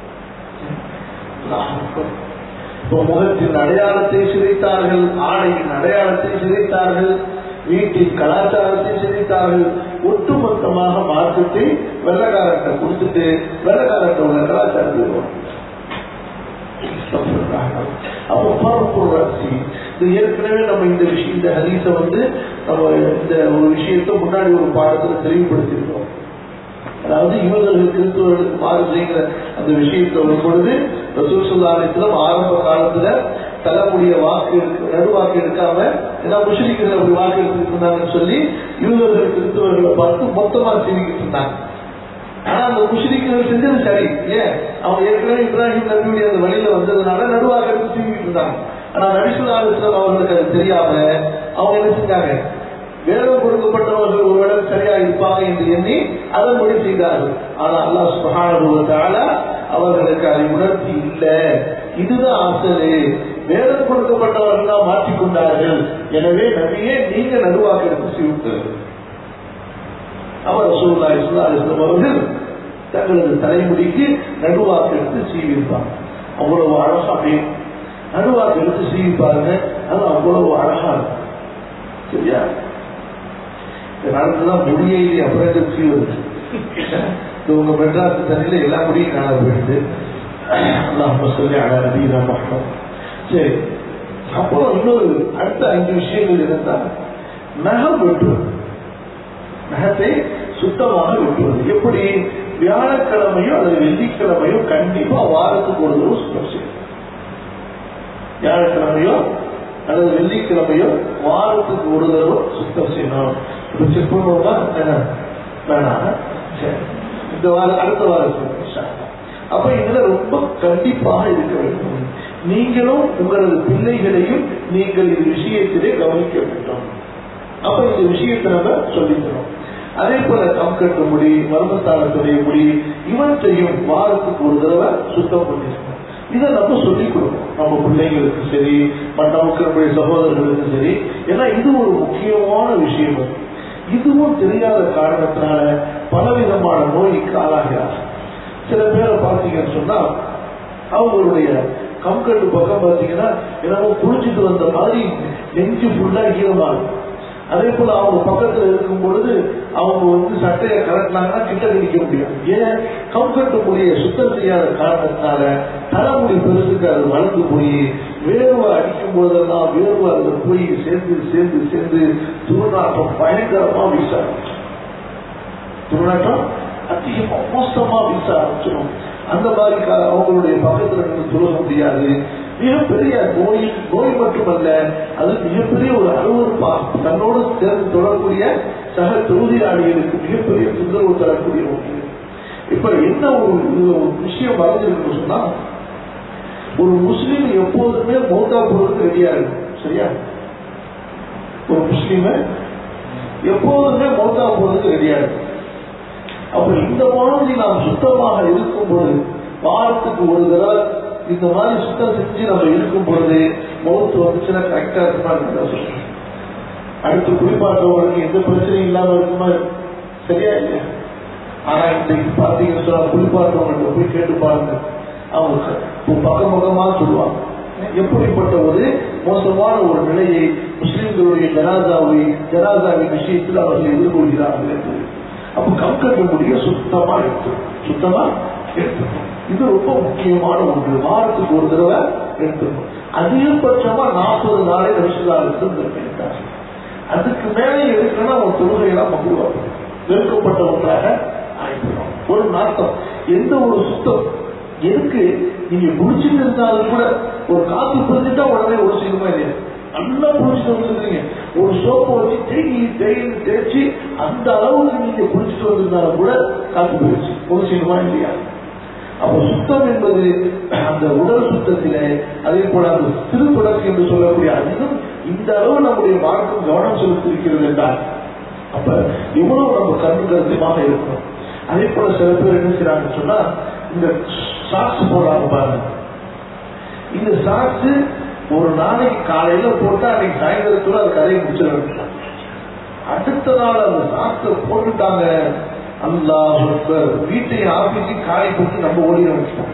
[SPEAKER 2] முகத்தின் அடையாளத்தை சிதைத்தார்கள், ஆடையின் அடையாளத்தை சிதைத்தார்கள், வீட்டின் கலாச்சாரத்தை சிதைத்தார்கள். ஒட்டுமொத்தமாக மாற்றத்தை வெள்ளக்காரத்தை கொடுத்துட்டு வெள்ளக்காரத்தை உள்ள கலாச்சாரத்தை அப்போ பரப்புராசி இது ஏற்கனவே நம்ம இந்த விஷயம் இந்த ஹதீஸை வந்து நம்ம இந்த ஒரு விஷயத்தை முன்னாடி ஒரு பாடத்துல தெளிவுபடுத்திருக்கோம். அதாவது இவர்கள் கிறிஸ்துவர்களுக்கு மாறு செய்கிற அந்த விஷயத்தை வரும் பொழுது ரசூல் ஸல்லல்லாஹு அலைஹி வஸல்லம் ஆரம்ப காலத்துல தரக்கூடிய வாக்கு நடுவாக்கு எடுக்காம ஏன்னா முஸ்லிம்கள் அப்படி வாக்கு எடுத்துட்டு இருந்தாங்கன்னு சொல்லி இவர்கள் கிறிஸ்துவர்களை பார்த்து மொத்தமா செய்திக்கிட்டு இருந்தாங்க. ஆனா அந்த முஸ்லிம்கள் செஞ்சது சரி, ஏன் அவங்க ஏற்கனவே இப்ராஹிம் நபியுடைய அந்த வழியில வந்ததுனால நடுவாக எடுத்து செய்திக்கிட்டு இருந்தாங்க. ஆனா நபி ஸல்லல்லாஹு அலைஹி வஸல்லம் அவர்களுக்கு அது தெரியாம அவங்க என்ன செஞ்சாங்க, வேதம் கொடுக்கப்பட்டவர்கள் ஒருவேளை சரியா இருப்பாங்க என்று எண்ணி அதன்படி செய்தார்கள். ஆனா அல்லாஹ் சுப்ஹானஹு வ தஆலா அவர்களுக்கு அதை உணர்த்தி இல்லை, இதுதான் அசலு, வேதம் கொடுக்கப்பட்டவர்கள் தான் மாற்றிக்கொண்டார்கள், எனவே நபியே நீங்க நடுவாக்கு எடுத்து செய்விட்டு அவர் ரசூலுல்லாஹி ஸல்லல்லாஹு அலைஹி வஸல்லம் அவர்கள் தங்களது தலைமுடிக்கு நடுவாக்கு எடுத்து சீவிப்பாங்க. அவ்வளவு அழகா அப்படியே நடுவாக்கு எடுத்து சீவிப்பாருங்க, அது அவ்வளவு அழகா இருக்கும். சரியா நடந்துதான் முடியையிலே அப்புறம் சீவது உங்க மெட்ராஸ் தண்ணியில எல்லா முடியும் காண போயிடுது. அல்லாஹும்ம ஸல்லி அலா நபியினா முஹம்மத். சரி, அப்புறம் இன்னொரு அடுத்த அஞ்சு விஷயங்கள் இருந்தா நகம் வெட்டுவது, நகத்தை சுத்தமாக வெட்டுவது. எப்படி? வியாழக்கிழமையோ அல்லது வெள்ளிக்கிழமையோ கண்டிப்பா வாரத்துக்கு ஒரு தடவை சுத்தம் செய்யும். வியாழக்கிழமையோ அல்லது வெள்ளிக்கிழமையோ வாரத்துக்கு ஒரு தடவை சுத்தம் செய்யணும். செக் பண்ணுவோமா? வேணாம், இந்த வாரம் அடுத்த வாரம். அப்ப இதுல ரொம்ப கண்டிப்பாக இருக்க வேண்டும். நீங்களும் உங்களது பிள்ளைகளையும் நீங்கள் இந்த விஷயத்திலே கவனிக்க வேண்டும். அப்ப இந்த விஷயத்தை நம்ம சொல்லிக்கிறோம். அதே போல கம்கட்டு முடி, மர்மஸ்தானத்துடைய முடி, இவற்றையும் வாரத்துக்கு ஒரு தடவை சுத்தம் பண்ணிருக்கோம். இதை நம்ம சொல்லிக் கொடுக்கணும் நம்ம பிள்ளைங்களுக்கு சரி, நமக்கு நம்முடைய சகோதரர்களுக்கும் சரி. ஏன்னா இது ஒரு முக்கியமான விஷயம். இதுவும் தெரியாத காரணத்தினால பலவிதமான நோய்க்கு ஆளாகிறார். சில பேரை பார்த்தீங்கன்னு சொன்னா அவங்களுடைய கம்கட்டு பக்கம் பார்த்தீங்கன்னா என்னமோ குளிச்சுட்டு வந்த மாதிரி நெஞ்சு ஃபுல்லா ஈரமாகும். அதே போல அவங்க பக்கத்துல இருக்கும் பொழுது அவங்க வந்து சட்டையை கலட்டினாங்கன்னா கிட்ட நிற்க முடியாது. ஏன்? கம்கட்டு முடிய சுத்தம் செய்யாத காரணத்தினால தலைமுடி பெருசுக்கு அது வளர்ந்து போய் வேர்வை அடிக்கும் போதெல்லாம் வேர்வை அதுல போய் சேர்ந்து சேர்ந்து சேர்ந்து துர்நாற்றம் பயங்கரமா வீச ஆரம்பிச்சிடும். துர்நாற்றம் அதிகமா மோசமா வீச ஆரம்பிச்சிடும். அந்த மாதிரி அவங்களுடைய பக்கத்துல நின்று துருக முடியாது. மிகப்பெரிய நோய் நோய் மட்டுமல்ல, அது மிகப்பெரிய ஒரு அருவருப்பா தன்னோடு சேர்ந்து தொடரக்கூடிய சக தொகுதியாளிகளுக்கு மிகப்பெரிய தொந்தரவு தரக்கூடிய ஒன்று. இப்ப என்ன ஒரு விஷயம் மறந்துருக்கு சொன்னா, ஒரு முஸ்லீம் எப்போதுமே மௌத்தா போறதுக்கு ரெடியா இருக்கும். சரியா? ஒரு முஸ்லீம் எப்போதுமே மௌத்தா போறதுக்கு ரெடியா இருக்கும். அப்ப இந்த மாதிரி நாம் சுத்தமாக இருக்கும் பொழுது வாரத்துக்கு ஒரு தடவை இந்த மாதிரி சுத்தம் செஞ்சு நம்ம இருக்கும் பொழுது மௌத்து வந்துச்சுன்னா கரெக்டா இருக்குமா சொல்றேன். அடுத்து குளிப்பாட்டவங்களுக்கு எந்த பிரச்சனையும் இல்லாம இருக்குமா? சரியா இல்லையா? ஆனா இன்னைக்கு பாத்தீங்கன்னு சொன்னா குளிப்பாட்டவங்க போய் கேட்டு பாருங்க, அவங்க பக்கம் பக்கமா சொல்லுவாங்க எப்படிப்பட்ட ஒரு மோசமான ஒரு நிலையை முஸ்லிம்களுடைய ஜனாதாவை ஜனாதாவின் விஷயத்தில் அவர்கள் எதிர்கொள்கிறார்கள் என்று. அப்ப கம்கட்டு முடிய சுத்தமா எடுத்துரும், சுத்தமா எடுத்துக்கணும். இது ரொம்ப முக்கியமான ஒன்று. வாரத்துக்கு ஒரு தடவை எடுத்துக்கணும். அதிகபட்சமா நாற்பது நாளை ரசிகர்களுக்கு நிர்ணயித்தார். அதுக்கு மேலே எடுக்கணும்னா ஒரு தொழுகையெல்லாம் மகிழ்வாங்க, வெறுக்கப்பட்ட ஒன்றாக ஆயிடும். ஒரு நாட்டம் எந்த ஒரு சுத்தம் எதுக்கு நீங்க குடிச்சுட்டு இருந்தாலும் கூட ஒரு காத்து புரிஞ்சுட்டா உடனே ஒரு செய்யணுமா இல்லையா? நல்லா புரிச்சுட்டு வந்துருக்கீங்க, ஒரு சோப்பை வச்சு தேங்கி தேங்கி தேய்ச்சி அந்த அளவுக்கு நீங்க குடிச்சிட்டு வந்திருந்தாலும் கூட காத்து போயிடுச்சு, ஒரு செய்யணுமா இல்லையா? அப்ப சுத்தம் என்பது அந்த உடல் சுத்தத்திலே, அதே போல அந்த சிறு தொடர்ச்சி என்று சொல்லக்கூடிய அதிகம் இந்த அளவு நம்முடைய மார்க்கம் கவனம் செலுத்திருக்கிறது என்றால் அப்ப எவ்வளவு நம்ம கண்ணு கருத்துமாக இருக்கணும். அதே போல சில பேர் என்ன செய்யறாங்கன்னு சொன்னா இந்த சாக்ஸ் போடுறாங்க பாருங்க. இந்த சாக்ஸ் ஒரு நாளைக்கு காலையில போட்டா அன்னைக்கு சாயந்தரத்துல அது கதையை முடிச்சிடறாங்க. அடுத்த நாள் அந்த சாக்ஸை போட்டுட்டாங்க, அல்லாஹ் அக்பர், வீட்டையும் ஆபீஸையும் காலை போட்டு நம்ம ஓடி வச்சுட்டோம்.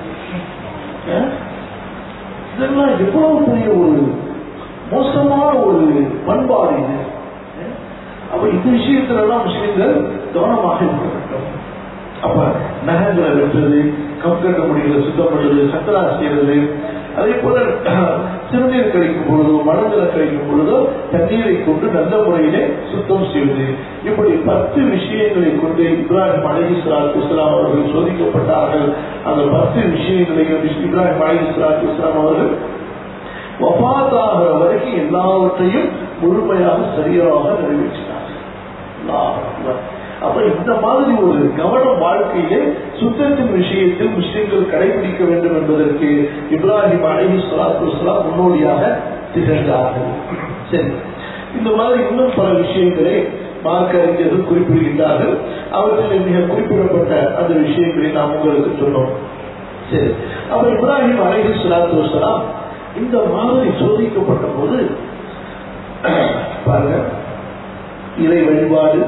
[SPEAKER 2] இதெல்லாம் எவ்வளவு பெரிய ஒரு மோசமான ஒரு பண்பாடு இது. அப்ப இந்த விஷயத்துல எல்லாம் முஸ்லிம்கள் கவனமாக இருக்க வேண்டும். அப்ப நகங்களை வெட்டுறது, கம் கட்ட முடிகளை சுத்தம் பண்ணுறது, சக்கரா செய்யறது, அதே போல சிறுநீர் கழிக்கும் பொழுதோ மனங்களை கழிக்கும் பொழுதோ தண்ணீரை கொண்டு நல்ல முறையிலே சுத்தம் செய்வது, இப்படி பத்து விஷயங்களை கொண்டு இப்ராஹிம் அலைஹிஸ்ஸலாத்து வஸ்ஸலாம் அவர்கள் சோதிக்கப்பட்டார்கள். அந்த பத்து விஷயங்களையும் இப்ராஹிம் அலைஹிஸ்ஸலாத்து வஸ்ஸலாம் அவர்கள் வஃபாத்தாகிற வரைக்கும் எல்லாவற்றையும் முழுமையாக சரியாக நிறைவேற்றினார்கள். அப்ப இந்த மாதிரி ஒரு கவனம் வாழ்க்கையிலே சுத்தத்தின் விஷயத்தில் முஸ்லிம்கள் கடைபிடிக்க வேண்டும் என்பதற்கு இப்ராஹிம் அலைஹிஸ்ஸலாத்து வஸ்ஸலாம் முன்னோடியாக திகழ்ந்தார்கள். சரி, இந்த மாதிரி இன்னும் பல விஷயங்களை மார்க்க அறிஞர்கள் குறிப்பிடுகின்றார்கள். அவற்றில் மிக குறிப்பிடப்பட்ட அந்த விஷயங்களை நாம் உங்களுக்கு சொன்னோம். சரி, அப்ப இப்ராஹிம் அலைஹிஸ்ஸலாத்து வஸ்ஸலாம் இந்த மாதிரி சோதிக்கப்பட்ட போது பாருங்க, இறை வழிபாடு,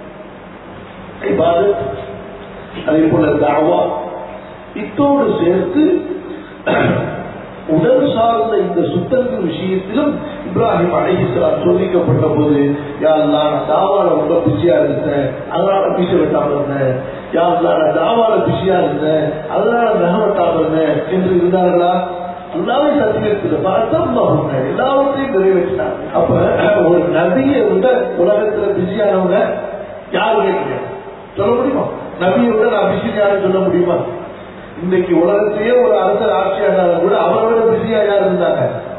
[SPEAKER 2] அதே போல தாவா, இத்தோடு சேர்த்து உடல் சார்ந்த இந்த சுத்தத்தின் விஷயத்திலும் இப்ராஹிம் அலைஹிஸ்ஸலாம் சோதிக்கப்பட்ட போது, யா அல்லாஹ் நான் தாவால ரொம்ப பிஸியா இருந்தேன் அதனால பீச வெட்டாம இருந்தேன், யா அல்லாஹ் நான் தாவால பிஸியா இருந்தேன் அதனால நகை வெட்டாம இருந்தேன் என்று இருந்தார்களா? எல்லாமே சத்தியத்தில் பார்த்தோம், எல்லாவற்றையும் நிறைவேற்றினாங்க. அப்ப ஒரு நபியை விட உலகத்துல பிஸியானவங்க யாருமே கிடையாது. சொல்ல முடியுமா? நபியை விட நான் பிஸி யாரும் சொல்ல முடியுமா? இன்னைக்கு உலகத்தையே ஒரு அரசர் ஆட்சியாளர் கூட அவரை விட பிஸியா யார் இருந்தாங்க?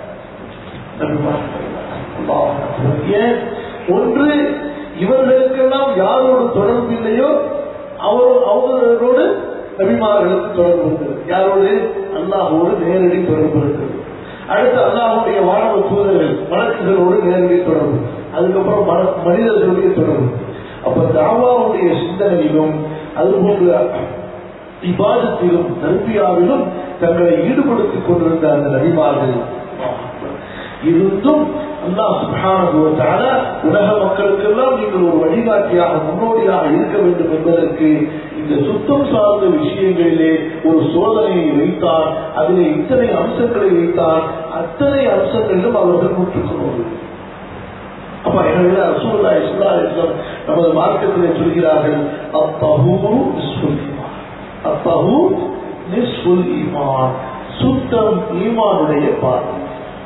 [SPEAKER 2] ஏன்? ஒன்று, இவர்களுக்கெல்லாம் யாரோடு தொடர்பு இல்லையோ அவர் அவர்களோடு நபிமார்களுக்கு தொடர்பு இருக்கிறது. யாரோடு? அல்லாஹோடு நேரடி தொடர்பு இருக்கிறது. அடுத்து அல்லாஹுடைய வானவ தூதர்கள் மலக்குகளோடு நேரடி தொடர்பு, அதுக்கப்புறம் மனிதர்களுடைய தொடர்பு. அப்ப தாவாவுடைய சிந்தனையிலும் அதுபோன்று இபாதத்திலும் தர்பியாவிலும் தங்களை ஈடுபடுத்திக் கொண்டிருந்த அந்த நபிமார்கள் இருந்தும் அல்லாஹ் சுப்ஹானஹு வ தஆலா உலக மக்களுக்கெல்லாம் நீங்கள் ஒரு வழிகாட்டியாக முன்னோடியாக இருக்க வேண்டும் என்பதற்கு இந்த சுத்தம் சார்ந்த விஷயங்களிலே ஒரு சோதனையை வைத்தார். அதிலே இத்தனை அம்சங்களை வைத்தார். அத்தனை அம்சங்களிலும் அவர்கள் முற்றுக்கொள்வது. அப்ப எனவே ரசூலுல்லாஹி ஸல்லல்லாஹு அலைஹி வஸல்லம் நமது மார்க்கத்திலே சொல்கிறார்கள், அத்தஹூரு நிஸ்ஃபுல் ஈமான், அத்தஹூர் நிஸ்ஃபுல் ஈமான், சுத்தம் ஈமானுடைய பாதி.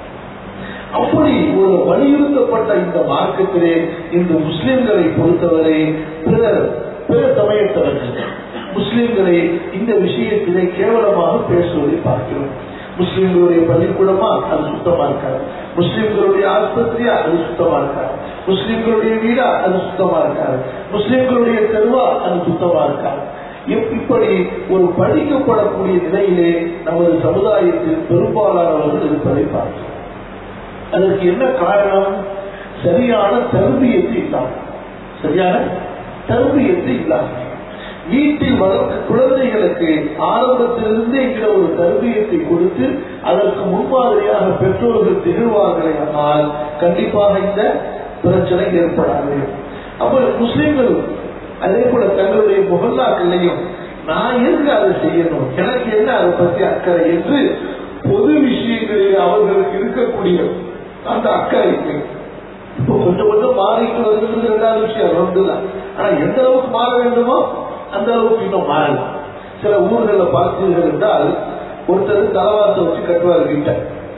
[SPEAKER 2] அப்படி ஒரு வலியுறுத்தப்பட்ட இந்த மார்க்கத்திலே இந்த முஸ்லிம்களை பொறுத்தவரை பிற பிற சமயத்தவர்கள் முஸ்லிம்களை இந்த விஷயத்திலே கேவலமாக பேசுவதை பார்க்கிறோம். முஸ்லிம்களுடைய பள்ளிக்கூடமா அது சுத்தமா இருக்காது, முஸ்லிம்களுடைய ஆஸ்பத்திரியா அது சுத்தமா இருக்காது, முஸ்லிம்களுடைய வீடா அது சுத்தமா இருக்காது, முஸ்லிம்களுடைய தெருவா அது சுத்தமா இருக்காது. இப்படி ஒரு படிக்கப்படக்கூடிய நிலையிலே நமது சமுதாயத்தில் பெரும்பாலானவர்கள் இருப்பதை பார்க்கிறோம். அதற்கு என்ன காரணம்? சரியான தர்பியத்து இல்லாம, சரியான தர்பியத்து இல்லாம வீட்டில் வளர்க்க குழந்தைகளுக்கு ஆரம்பத்திலிருந்தே இருக்கிற ஒரு தர்பியத்தை கொடுத்து அதற்கு முன்மாதிரியாக பெற்றோர்கள் திகழ்வார்களே ஆனால் கண்டிப்பாக இந்த பிரச்சனை ஏற்படாது. அப்ப முஸ்லிம்கள் அதே போல தங்களுடைய முகல்லாக்களையும் நான் எதுக்கு அதை செய்யணும், எனக்கு என்ன அதை பற்றி அக்கறை என்று பொது விஷயங்களில் அவர்களுக்கு இருக்கக்கூடிய அந்த அக்கறைக்கு இப்போ கொஞ்சம் கொஞ்சம் மாறிட்டு வருகிறது ரெண்டாவது விஷயம் வந்துதான். ஆனா எந்த அளவுக்கு மாற வேண்டுமோ அந்த அளவுக்கு இன்னும் மாறலாம். சில ஊர்களில் பார்த்தீர்கள் என்றால் ஒருத்தர் தலவாசம் வச்சு கட்டுவார் வீட்டை,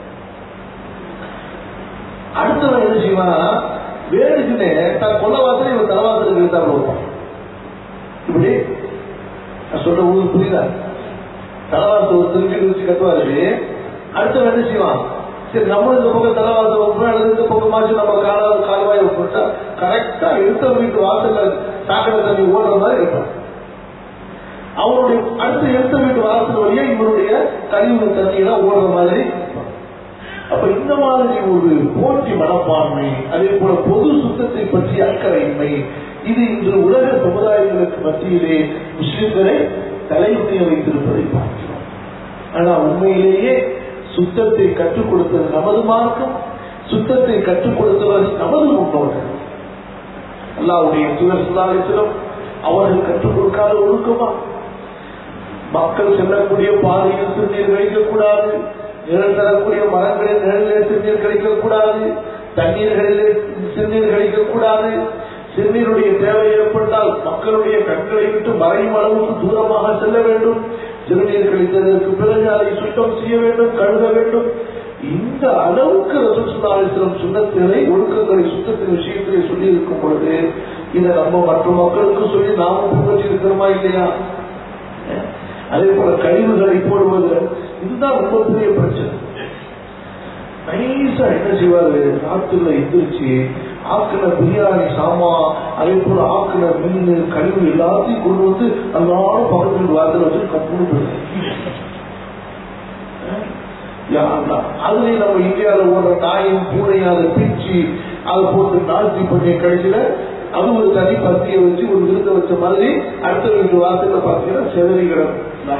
[SPEAKER 2] அடுத்தவன் என்ன செய்வானா வேணுக்குன்னு தன் கொல்லவாசல் இவன் தலவாசலுக்கு இருந்தா கொடுப்பான். இப்படி நான் சொல்ற ஊருக்கு புரியுதா? தலவாசல் ஒரு திருப்பி வச்சு கட்டுவாரு, அடுத்தவன் என்ன செய்வான், சரி நம்ம இந்த பக்கம் தலைவாசல் வைப்போம் அல்லது இந்த பக்கமாச்சு நம்ம கால கால்வாயை போட்டா கரெக்டா எடுத்த வீட்டு வாசல்ல சாக்கடை தண்ணி ஓடுற மாதிரி இருப்பான். அவருடைய அடுத்த எடுத்த வீட்டு வாசல் வழியா இவருடைய கழிவு தண்ணியெல்லாம் ஓடுற மாதிரி. அப்ப இந்த மாதிரி ஒரு போட்டி மனப்பான்மை, அதே போல பொது சுத்தத்தை பற்றி அக்கறையின்மை, இது இன்று உலக சமுதாயங்களுக்கு மத்தியிலே முஸ்லிம்களை தலைமுறைய வைத்திருப்பதை பார்க்கிறோம். ஆனா உண்மையிலேயே சுத்தத்தை கற்றுக் கொடுத்தது நமது மார்க்கம், சுத்தத்தை கற்றுக் கொடுத்தவர்கள் நமது முன்னோர்கள். அல்லாஹ்வுடைய தூதர் ஸல்லல்லாஹு அலைஹி வஸல்லம் அவர்கள் கற்றுக் கொடுக்காத ஒழுக்கமா? மக்கள் செல்லக்கூடிய பாதையில் சிறுநீர் கழிக்கக்கூடாது, நிழல் தரக்கூடிய மரங்களில் நிழலிலே சிறுநீர் கழிக்கக்கூடாது, தண்ணீர்களிலே சிறுநீர் கழிக்கக்கூடாது, சிறுநீருடைய தேவை ஏற்பட்டால் மக்களுடைய கண் பெண்களை விட்டு மறையும் அளவுக்கு தூரமாக செல்ல வேண்டும். சிறுநீர் கழித்ததற்கு பிறகு அதை சுத்தம் செய்ய வேண்டும், கழுத வேண்டும். இந்த அளவுக்கு ரசூல் ஸல்லல்லாஹு அலைஹி வஸல்லம் சுன்னத்திலே ஒழுக்கங்களை சுத்தத்தின் விஷயத்திலே சொல்லி இருக்கும் பொழுது இதை நம்ம மற்ற மக்களுக்கு சொல்லி நாமும் பின்பற்றி இருக்கிறோமா இல்லையா? அதே போல கழிவுகளை போடுவது இதுதான் ரொம்ப பெரிய பிரச்சனை. நைசா என்ன செய்வாரு, ராத்திரில எந்திரிச்சு ஆக்கின பிரியாணி சாமா, அதே போல ஆக்கின மீன் கழிவு எல்லாத்தையும் கொண்டு வந்து எல்லாரும் பக்கத்து வாரத்தில் வச்சு கப்புன்னு போயிடுது. அதுலயே நம்ம இந்தியாவில் ஓடுற நாயும் பூனையும் அதை பிரிச்சு அதை போட்டு நாழ்த்தி பண்ணி கழிச்சுல அது ஒரு தனி பத்தியை வச்சு ஒரு விருந்த வச்ச மாதிரி அடுத்த ரெண்டு வாரத்துல பாத்தீங்கன்னா செதறிகிடம்.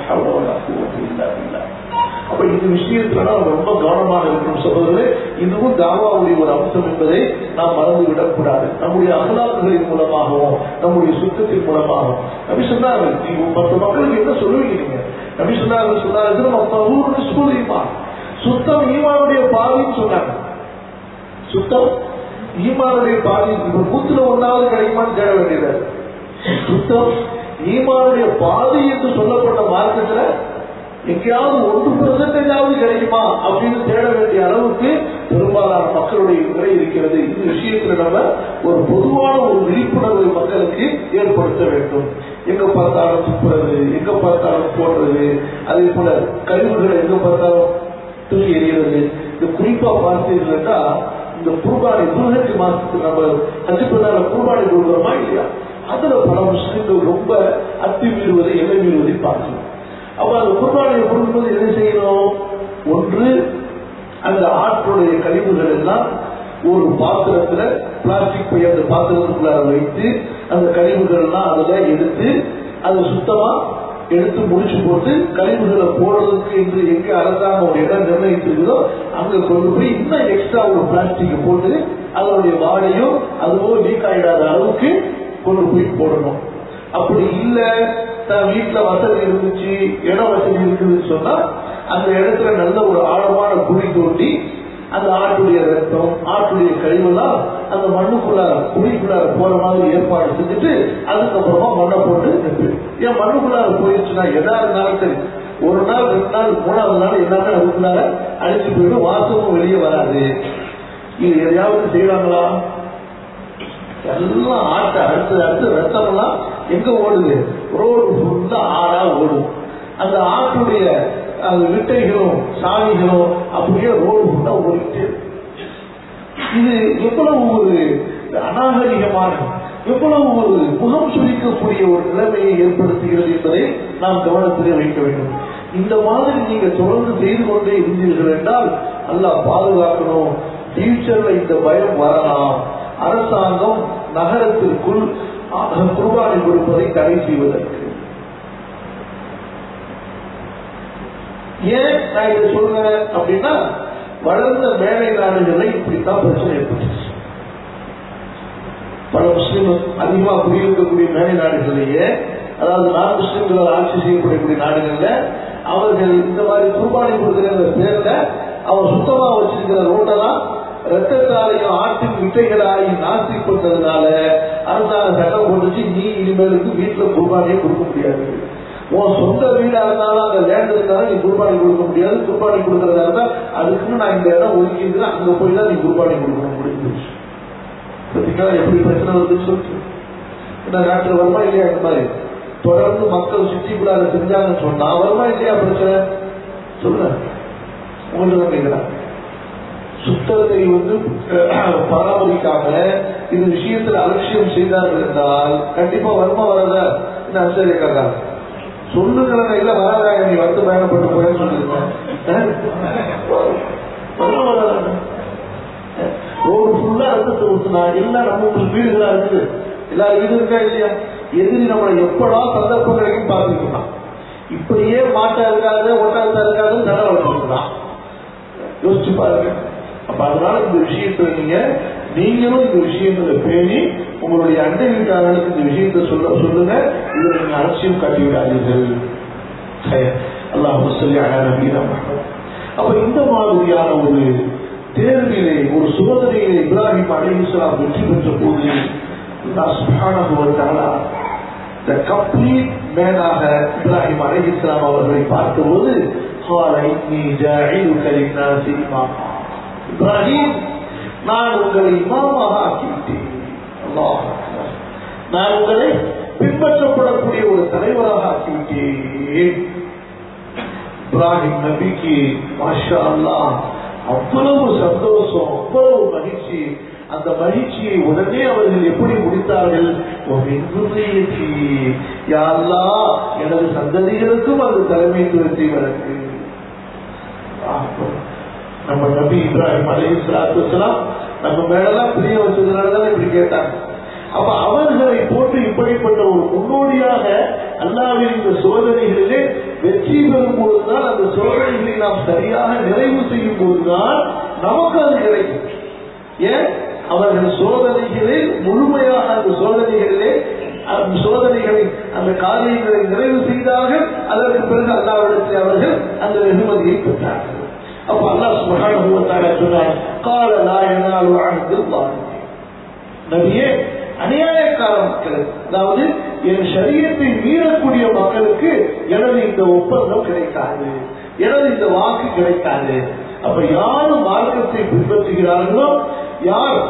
[SPEAKER 2] அப்ப இந்த விஷயத்துல ரொம்ப கவனமாக இருக்கணும் சகோதரர்களே. இதுவும் தாவாவுடைய ஒரு அம்சம் என்பதை நாம் மறந்து விடக்கூடாது. நம்முடைய அகலாக்குகளின் மூலமாகவும் நம்முடைய சுத்தத்தின் மூலமாகவும் நபி சொன்னார்கள், நீங்க மற்ற மக்களுக்கு என்ன சொல்லுவீங்க? நீங்க நபி சொன்னார்கள் சொன்னார்கள் சுத்தம் ஈமானுடைய பாதின்னு சொன்னாங்க. சுத்தம் ஈமானுடைய பாதி. இப்ப கூத்துல ஒன்னாவது கிடைக்குமான்னு தேட வேண்டியது. சுத்தம் ஈமானுடைய பாதி என்று சொல்லப்பட்ட மார்க்கத்துல எங்கேயாவது ஒன்று பெர்சன்டேஜாவது கிடைக்குமா அப்படின்னு தேட வேண்டிய அளவுக்கு பெரும்பாலான மக்களுடைய முறை இருக்கிறது. இந்த விஷயத்துல நம்ம ஒரு பொதுவான ஒரு விழிப்புணர்வை மக்களுக்கு ஏற்படுத்த வேண்டும். எங்க பார்த்தாலும் துப்புறது, எங்க பார்த்தாலும் போடுறது, அதே போல கழிவுகளை எங்க பார்த்தாலும் தூக்கி எறிகிறது. இந்த குறிப்பா பார்த்தீங்கன்னா இந்த குர்பானி துல்ஹஜ் மாசத்துக்கு நம்ம ஹஜ் பண்ணால குர்பானி கொடுக்குறோமா இல்லையா, அதுல பல முஸ்லிம்கள் ரொம்ப அத்துமீறுவதை எல்லை மீறுவதை பார்க்கணும். அப்ப அந்த குர்பானியை கொடுக்கும்போது என்ன செய்யணும்? ஒன்று, அந்த ஆற்றுடைய கழிவுகள் எல்லாம் ஒரு பாத்திரத்துல பிளாஸ்டிக் பை அந்த பாத்திரத்துக்குள்ளார வைத்து அந்த கழிவுகள் எல்லாம் அதுல எடுத்து அதை சுத்தமா எடுத்து முடிச்சு போட்டு கழிவுகளை போடுறதுக்கு என்று எங்க அரசாங்கம் ஒரு இடம் நிர்ணயிச்சிருக்கிறதோ அங்க கொண்டு போய் இன்னும் எக்ஸ்ட்ரா ஒரு பிளாஸ்டிக் போட்டு அதனுடைய வாடையும் அதுவும் லீக் ஆயிடாத அளவுக்கு கொண்டு போய் போடணும். அப்படி இல்ல தான் வீட்டுல வசதி இருந்துச்சு, இடம் வசதி இருக்குதுன்னு சொன்னா அந்த இடத்துல நல்ல ஒரு ஆழமான குழி தோண்டி அந்த ஆட்டுடைய ரத்தம் ஆட்டுடைய கழிவெல்லாம் அந்த மண்ணுக்குள்ளார குழிக்குள்ளார போற மாதிரி ஏற்பாடு செஞ்சுட்டு அதுக்கப்புறமா மண்ணை போட்டு நிற்பு. ஏன் மண்ணுக்குள்ளார போயிடுச்சுன்னா எதா இருந்தாலும் சரி ஒரு நாள் ரெண்டு நாள் மூணாவது நாள் எல்லாமே அதுக்குள்ளார அழிச்சு போயிடும், வாசமும் வெளியே வராது. இது எதையாவது செய்வாங்களா? எல்லாம் ஆட்டை அடுத்து அடுத்து ரத்தம் எல்லாம் எங்க ஓடுது? ரோடு ஃபுல்லா ஆறா ஓடும். அந்த ஆட்டுடைய அந்த விட்டைகளும் சாணிகளும் அப்படியே ரோடு ஃபுல்லா ஓடிட்டு இது எவ்வளவு ஒரு அநாகரிகமான எவ்வளவு ஒரு முகம் சுழிக்கக்கூடிய ஒரு நிலைமையை ஏற்படுத்துகிறது என்பதை நாம் கவனத்திலே வைக்க வேண்டும். இந்த மாதிரி நீங்க தொடர்ந்து செய்து கொண்டே இருந்தீர்கள் என்றால் அல்லாஹ் பாதுகாக்கணும், ஃபியூச்சர்ல இந்த பயம் வரலாம். அரசாங்கம் நகரத்திற்குள் குர்பானி கொடுப்பதை தடை செய்வதற்கு. ஏன் நான் இதை சொல்றேன் அப்படின்னா, வளர்ந்த மேலை நாடுகளை இப்படித்தான் பிரச்சனை ஏற்பட்டுச்சு. பல முஸ்லிம் அதிகமா குடியிருக்கக்கூடிய மேலை நாடுகளிலேயே, அதாவது நான் முஸ்லிம்களால் ஆட்சி செய்யப்படக்கூடிய நாடுகள்ல அவர்கள் இந்த மாதிரி குர்பானி கொடுக்கிற பேர்ல அவர் சுத்தமா வச்சிருக்கிற ரோட்டெல்லாம் ரத்தத்தாலையும் ஆட்டின் விட்டைகளாகி நாசிப்பட்டதுனால அரசாங்க சட்டம் போட்டுச்சு, நீ இனிமேலுக்கு வீட்டுல குர்பானியை கொடுக்க முடியாது. உன் சொந்த வீடா இருந்தாலும் அந்த லேண்ட் இருந்தாலும் நீ குர்பானி கொடுக்க முடியாது. குர்பானி கொடுக்கறதா இருந்தா அதுக்குன்னு நான் இந்த இடம் ஒதுக்கிட்டு அங்க போய் தான் நீ குர்பானி கொடுக்கணும் முடிஞ்சு. எப்படி பிரச்சனை வருதுன்னு சொல்லிட்டு இந்த நாட்டுல வருமா இல்லையா? இந்த மாதிரி தொடர்ந்து மக்கள் சிட்டிக்குள்ளார செஞ்சாங்கன்னு சொன்னா வருமா இல்லையா பிரச்சனை? சொல்லுங்க, உங்களுக்கு தான் கேட்கிறாங்க. சுத்தத்தை வந்து பராமரிக்காம இந்த விஷயத்துல அலட்சியம் செய்தார்கள் என்றால் கண்டிப்பா வருமா வராத என்ன ஆச்சரியக்காக சொல்லுங்க. இல்ல வராதா, நீ வந்து பயணப்பட்டு போறேன்னு சொல்லிருக்கேன். ரோடு ஃபுல்லா ரத்தத்தை ஊத்துனா எல்லாம் நம்ம உங்களுக்கு வீடுகளா இருக்குது. எல்லா வீடு இருக்கா இல்லையா? எதிரி நம்மளை எப்படா சந்தர்ப்பம் கிடைக்கும் பார்த்துக்கலாம். இப்படியே மாட்டா இருக்காது ஒட்டாத்தா இருக்காதுன்னு தடை வளர்த்துக்கலாம். யோசிச்சு பாருங்க. அப்ப அதனால இந்த விஷயத்துல நீங்க நீங்களும் இந்த விஷயத்துல பேணி உங்களுடைய அண்டை வீட்டாளர்களுக்கு இந்த விஷயத்த சொல்ல சொல்லுங்க. இதை நீங்க அலட்சியம் காட்டி விடாதீர்கள். அல்லாஹ் சொல்லி அழகாக. அப்ப இந்த மாதிரியான ஒரு தேர்விலே ஒரு சோதனையிலே இப்ராஹிம் அலைஹிஸ்ஸலாம் வெற்றி பெற்ற போது அல்லாஹ் சுப்ஹானஹு வ தஆலா த கம்ப்ளீட் மேனாக இப்ராஹிம் அலைஹிஸ்ஸலாம் அவர்களை பார்த்தபோது இப்ராஹிம், நான் உங்களை இமாமாக ஆக்கிவிட்டேன், நான் உங்களை பின்பற்றப்படக்கூடிய ஒரு தலைவராக ஆக்கிவிட்டேன். இப்ராஹிம் நபிக்கு மாஷா அல்லாஹ் அவ்வளவு சந்தோஷம், அவ்வளவு மகிழ்ச்சி. அந்த மகிழ்ச்சியை உடனே அவர்கள் எப்படி முடித்தார்கள்? யா அல்லாஹ், எனது சந்ததிகளுக்கும் அந்த தலைமைத்துவத்தை வழங்கு. நம்ம நபி இப்ராஹிம் அலைஹிஸ்ஸலாத்து வஸ்ஸலாம் நம்ம மேலதான் பிரிய வச்சதுனாலதான் இப்படி கேட்டாங்க. அப்ப அவர்களை போட்டு இப்படிப்பட்ட ஒரு முன்னோடியாக அல்லாஹ்வின் இந்த சோதனைகளிலே வெற்றி பெறும் போதுதான், அந்த சோதனைகளை நாம் சரியாக நிறைவு செய்யும் போதுதான் நமக்கு அது கிடைக்கும். ஏன்? அவர்கள் சோதனைகளே முழுமையாக அந்த சோதனைகளிலே சோதனைகளை அந்த காரியங்களை நிறைவு செய்தார்கள். அதற்கு பிறகு அல்லாஹ்விடத்தில் அவர்கள் அந்த வெகுமதியை பெற்றார்கள். அப்ப அல்லாஹ் சுப்ஹானஹு வ தஆலா சொன்னார், قال لا ينال عهد الظالمين. நபியே, அநியாயக்கார மக்களுக்கு, அதாவது என் ஷரியத்தை மீறக்கூடிய மக்களுக்கு எனது இந்த ஒப்பந்தம் கிடைக்காது, எனது இந்த வாக்கு கிடைக்காது. அப்ப யார் மார்க்கத்தை பின்பற்றுகிறார்களோ, யார்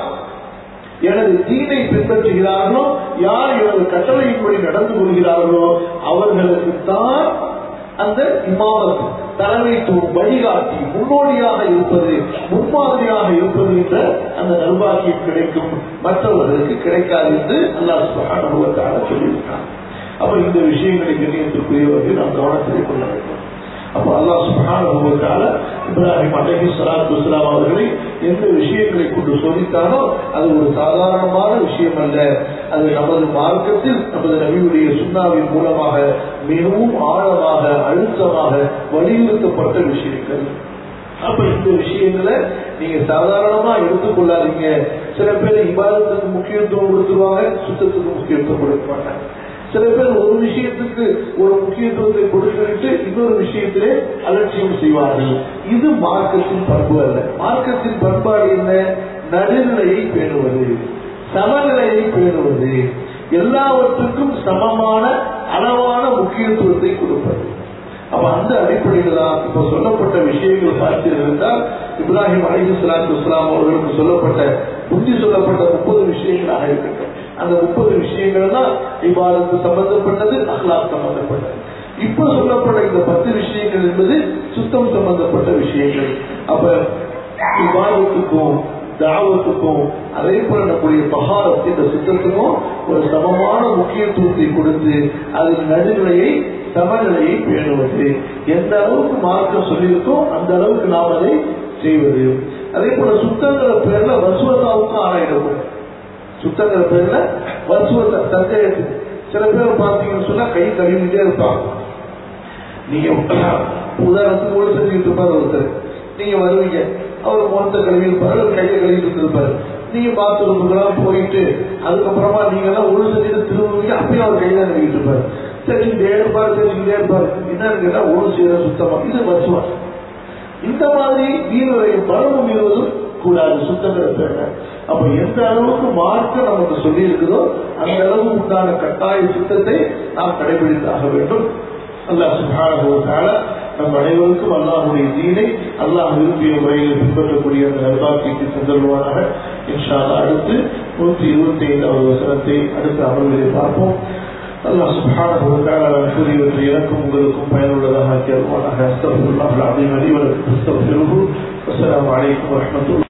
[SPEAKER 2] எனது தீனை பின்பற்றுகிறார்களோ, யார் எனது கட்டளையின்படி நடந்து கொள்கிறார்களோ அவர்களுக்கு தான் அந்த இமாமத், தலைமைத்துவம், வழிகாட்டி, முன்னோடியாக இருப்பது, முன்மாதிரியாக இருப்பது என்ற அந்த நல்வாக்கியம் கிடைக்கும், மற்றவர்களுக்கு கிடைக்காது என்று அல்லாஹ் சுப்ஹானஹு வ தஆலா சொல்லியிருக்கிறார். அப்ப இந்த விஷயங்களை கண்ணியத்திற்குரியவர்கள் நாம் கவனத்தில் கொள்ள வேண்டும். அப்ப அல்லாஹ் சுப்ஹானஹு வ தஆலா இப்ராஹிம் அலைஹிஸ்ஸலாத்து வஸ்ஸலாம் அவர்களை எந்த விஷயங்களை கொண்டு சோதித்தாரோ அது ஒரு சாதாரணமான விஷயம் அல்ல. அது நமது மார்க்கத்தில் நமது நபியுடைய சுன்னாவின் மூலமாக மிகவும் ஆழமாக, அழுத்தமாக வலியுறுத்தப்பட்ட விஷயங்கள். அப்ப இந்த விஷயங்களை நீங்க சாதாரணமா எடுத்துக்கொள்ளாதீங்க. சில பேர் இபாதத்துக்கு முக்கியத்துவம் கொடுத்துருவாங்க, சுத்தத்துக்கு முக்கியத்துவம் கொடுக்க மாட்டாங்க. சில பேர் ஒரு விஷயத்துக்கு ஒரு முக்கியத்துவத்தை கொடுத்துவிட்டு இன்னொரு விஷயத்திலே அலட்சியம் செய்வார்கள். இது மார்க்கத்தின் பண்பு அல்ல. மார்க்கத்தின் பண்பாடு என்ன? நடுநிலையை பேணுவது, சமநிலையை பேணுவது, எல்லாவற்றுக்கும் சமமான அளவான முக்கியத்துவத்தை கொடுப்பது. அப்ப அந்த அடிப்படையில் தான் இப்ப சொல்லப்பட்ட விஷயங்கள் பார்த்தீர்கள். இப்ராஹிம் அலைஹிஸ்ஸலாத்து வஸ்ஸலாம் அவர்களுக்கு சொல்லப்பட்ட புத்தி சொல்லப்பட்ட முப்பது விஷயங்களாக இருக்கட்டும். அந்த முப்பது விஷயங்கள் தான் இபாதத்து சம்பந்தப்பட்டது, அஹ்லாக் சம்பந்தப்பட்டது. இப்ப சொல்லப்பட்ட இந்த பத்து விஷயங்கள் என்பது சுத்தம் சம்பந்தப்பட்ட விஷயங்கள். அப்ப இபாதத்துக்கும் தாவத்துக்கும் அதே போல நம்முடைய பஹாரத் இந்த சுத்தத்துக்கும் ஒரு சமமான முக்கியத்துவத்தை கொடுத்து அதன் நடுநிலையை, சமநிலையை பேணுவது. எந்த அளவுக்கு மார்க்கம் சொல்லியிருக்கோ அந்த அளவுக்கு நாம் அதை செய்வது. அதே போல சுத்தங்கிற பேர்ல வசுவதாவுக்கும் ஆராயிடவும். சுத்தங்கிற பேர்ல வசுவத்தை சந்தேகத்து. சில பேர் பார்த்தீங்கன்னு சொன்னா கை கழுவிட்டே இருப்பாங்க. நீங்க உதாரணத்துக்கு ஒளி செஞ்சுட்டு இருப்பாரு ஒருத்தர், நீங்க வருவீங்க, அவர் முகத்தை கழுவி இருப்பாரு, கையை கழுவிட்டு இருப்பாரு. நீங்க பாத்ரூமுக்கெல்லாம் போயிட்டு அதுக்கப்புறமா நீங்க எல்லாம் ஒளி செஞ்சுட்டு திரும்புவீங்க, அப்பயும் அவர் கையில கழுவிட்டு இருப்பாரு. தெரிஞ்சுட்டே இருப்பாரு, தெரிஞ்சுட்டே இருப்பாரு. என்னன்னு கேட்டா ஒளி செய்யற சுத்தமா, இது வசுவா. இந்த மாதிரி மீறுவதையும் பலமும் மீறுவதும் கூடாது சுத்தங்கிற பேர்ல. அப்ப எந்த அளவுக்கு மார்க்க நமக்கு சொல்லி இருக்குதோ அந்த அளவுக்கு உண்டான கட்டாய சுத்தத்தை நாம் கடைபிடித்தாக வேண்டும். அல்லாஹ் சுப்ஹானஹு வ தஆலா நம் அனைவருக்கும் அல்லாஹ்வுடைய தீனை அல்லாஹ் விரும்பிய முறையில் பின்பற்றக்கூடிய அந்த நல்வாக்கியத்தை தந்தருவானாக. இன்ஷா அல்லாஹ் அடுத்து நூற்றி இருபத்தி ஐந்தாவது வசனத்தை அடுத்த அமர்விலே பார்ப்போம். அல்லாஹ் சுப்ஹானஹு வ தஆலா கூறியவற்றை எனக்கும் உங்களுக்கும் பயனுள்ளதாக ஆக்கி அருள்வானாக. அஸ்தக்ஃபிருல்லாஹல் அஸீம் லி வ லக்கும். அஸ்தக்ஃபிருஹு. அஸ்ஸலாமு அலைக்கும் வ ரஹ்மத்துல்லாஹி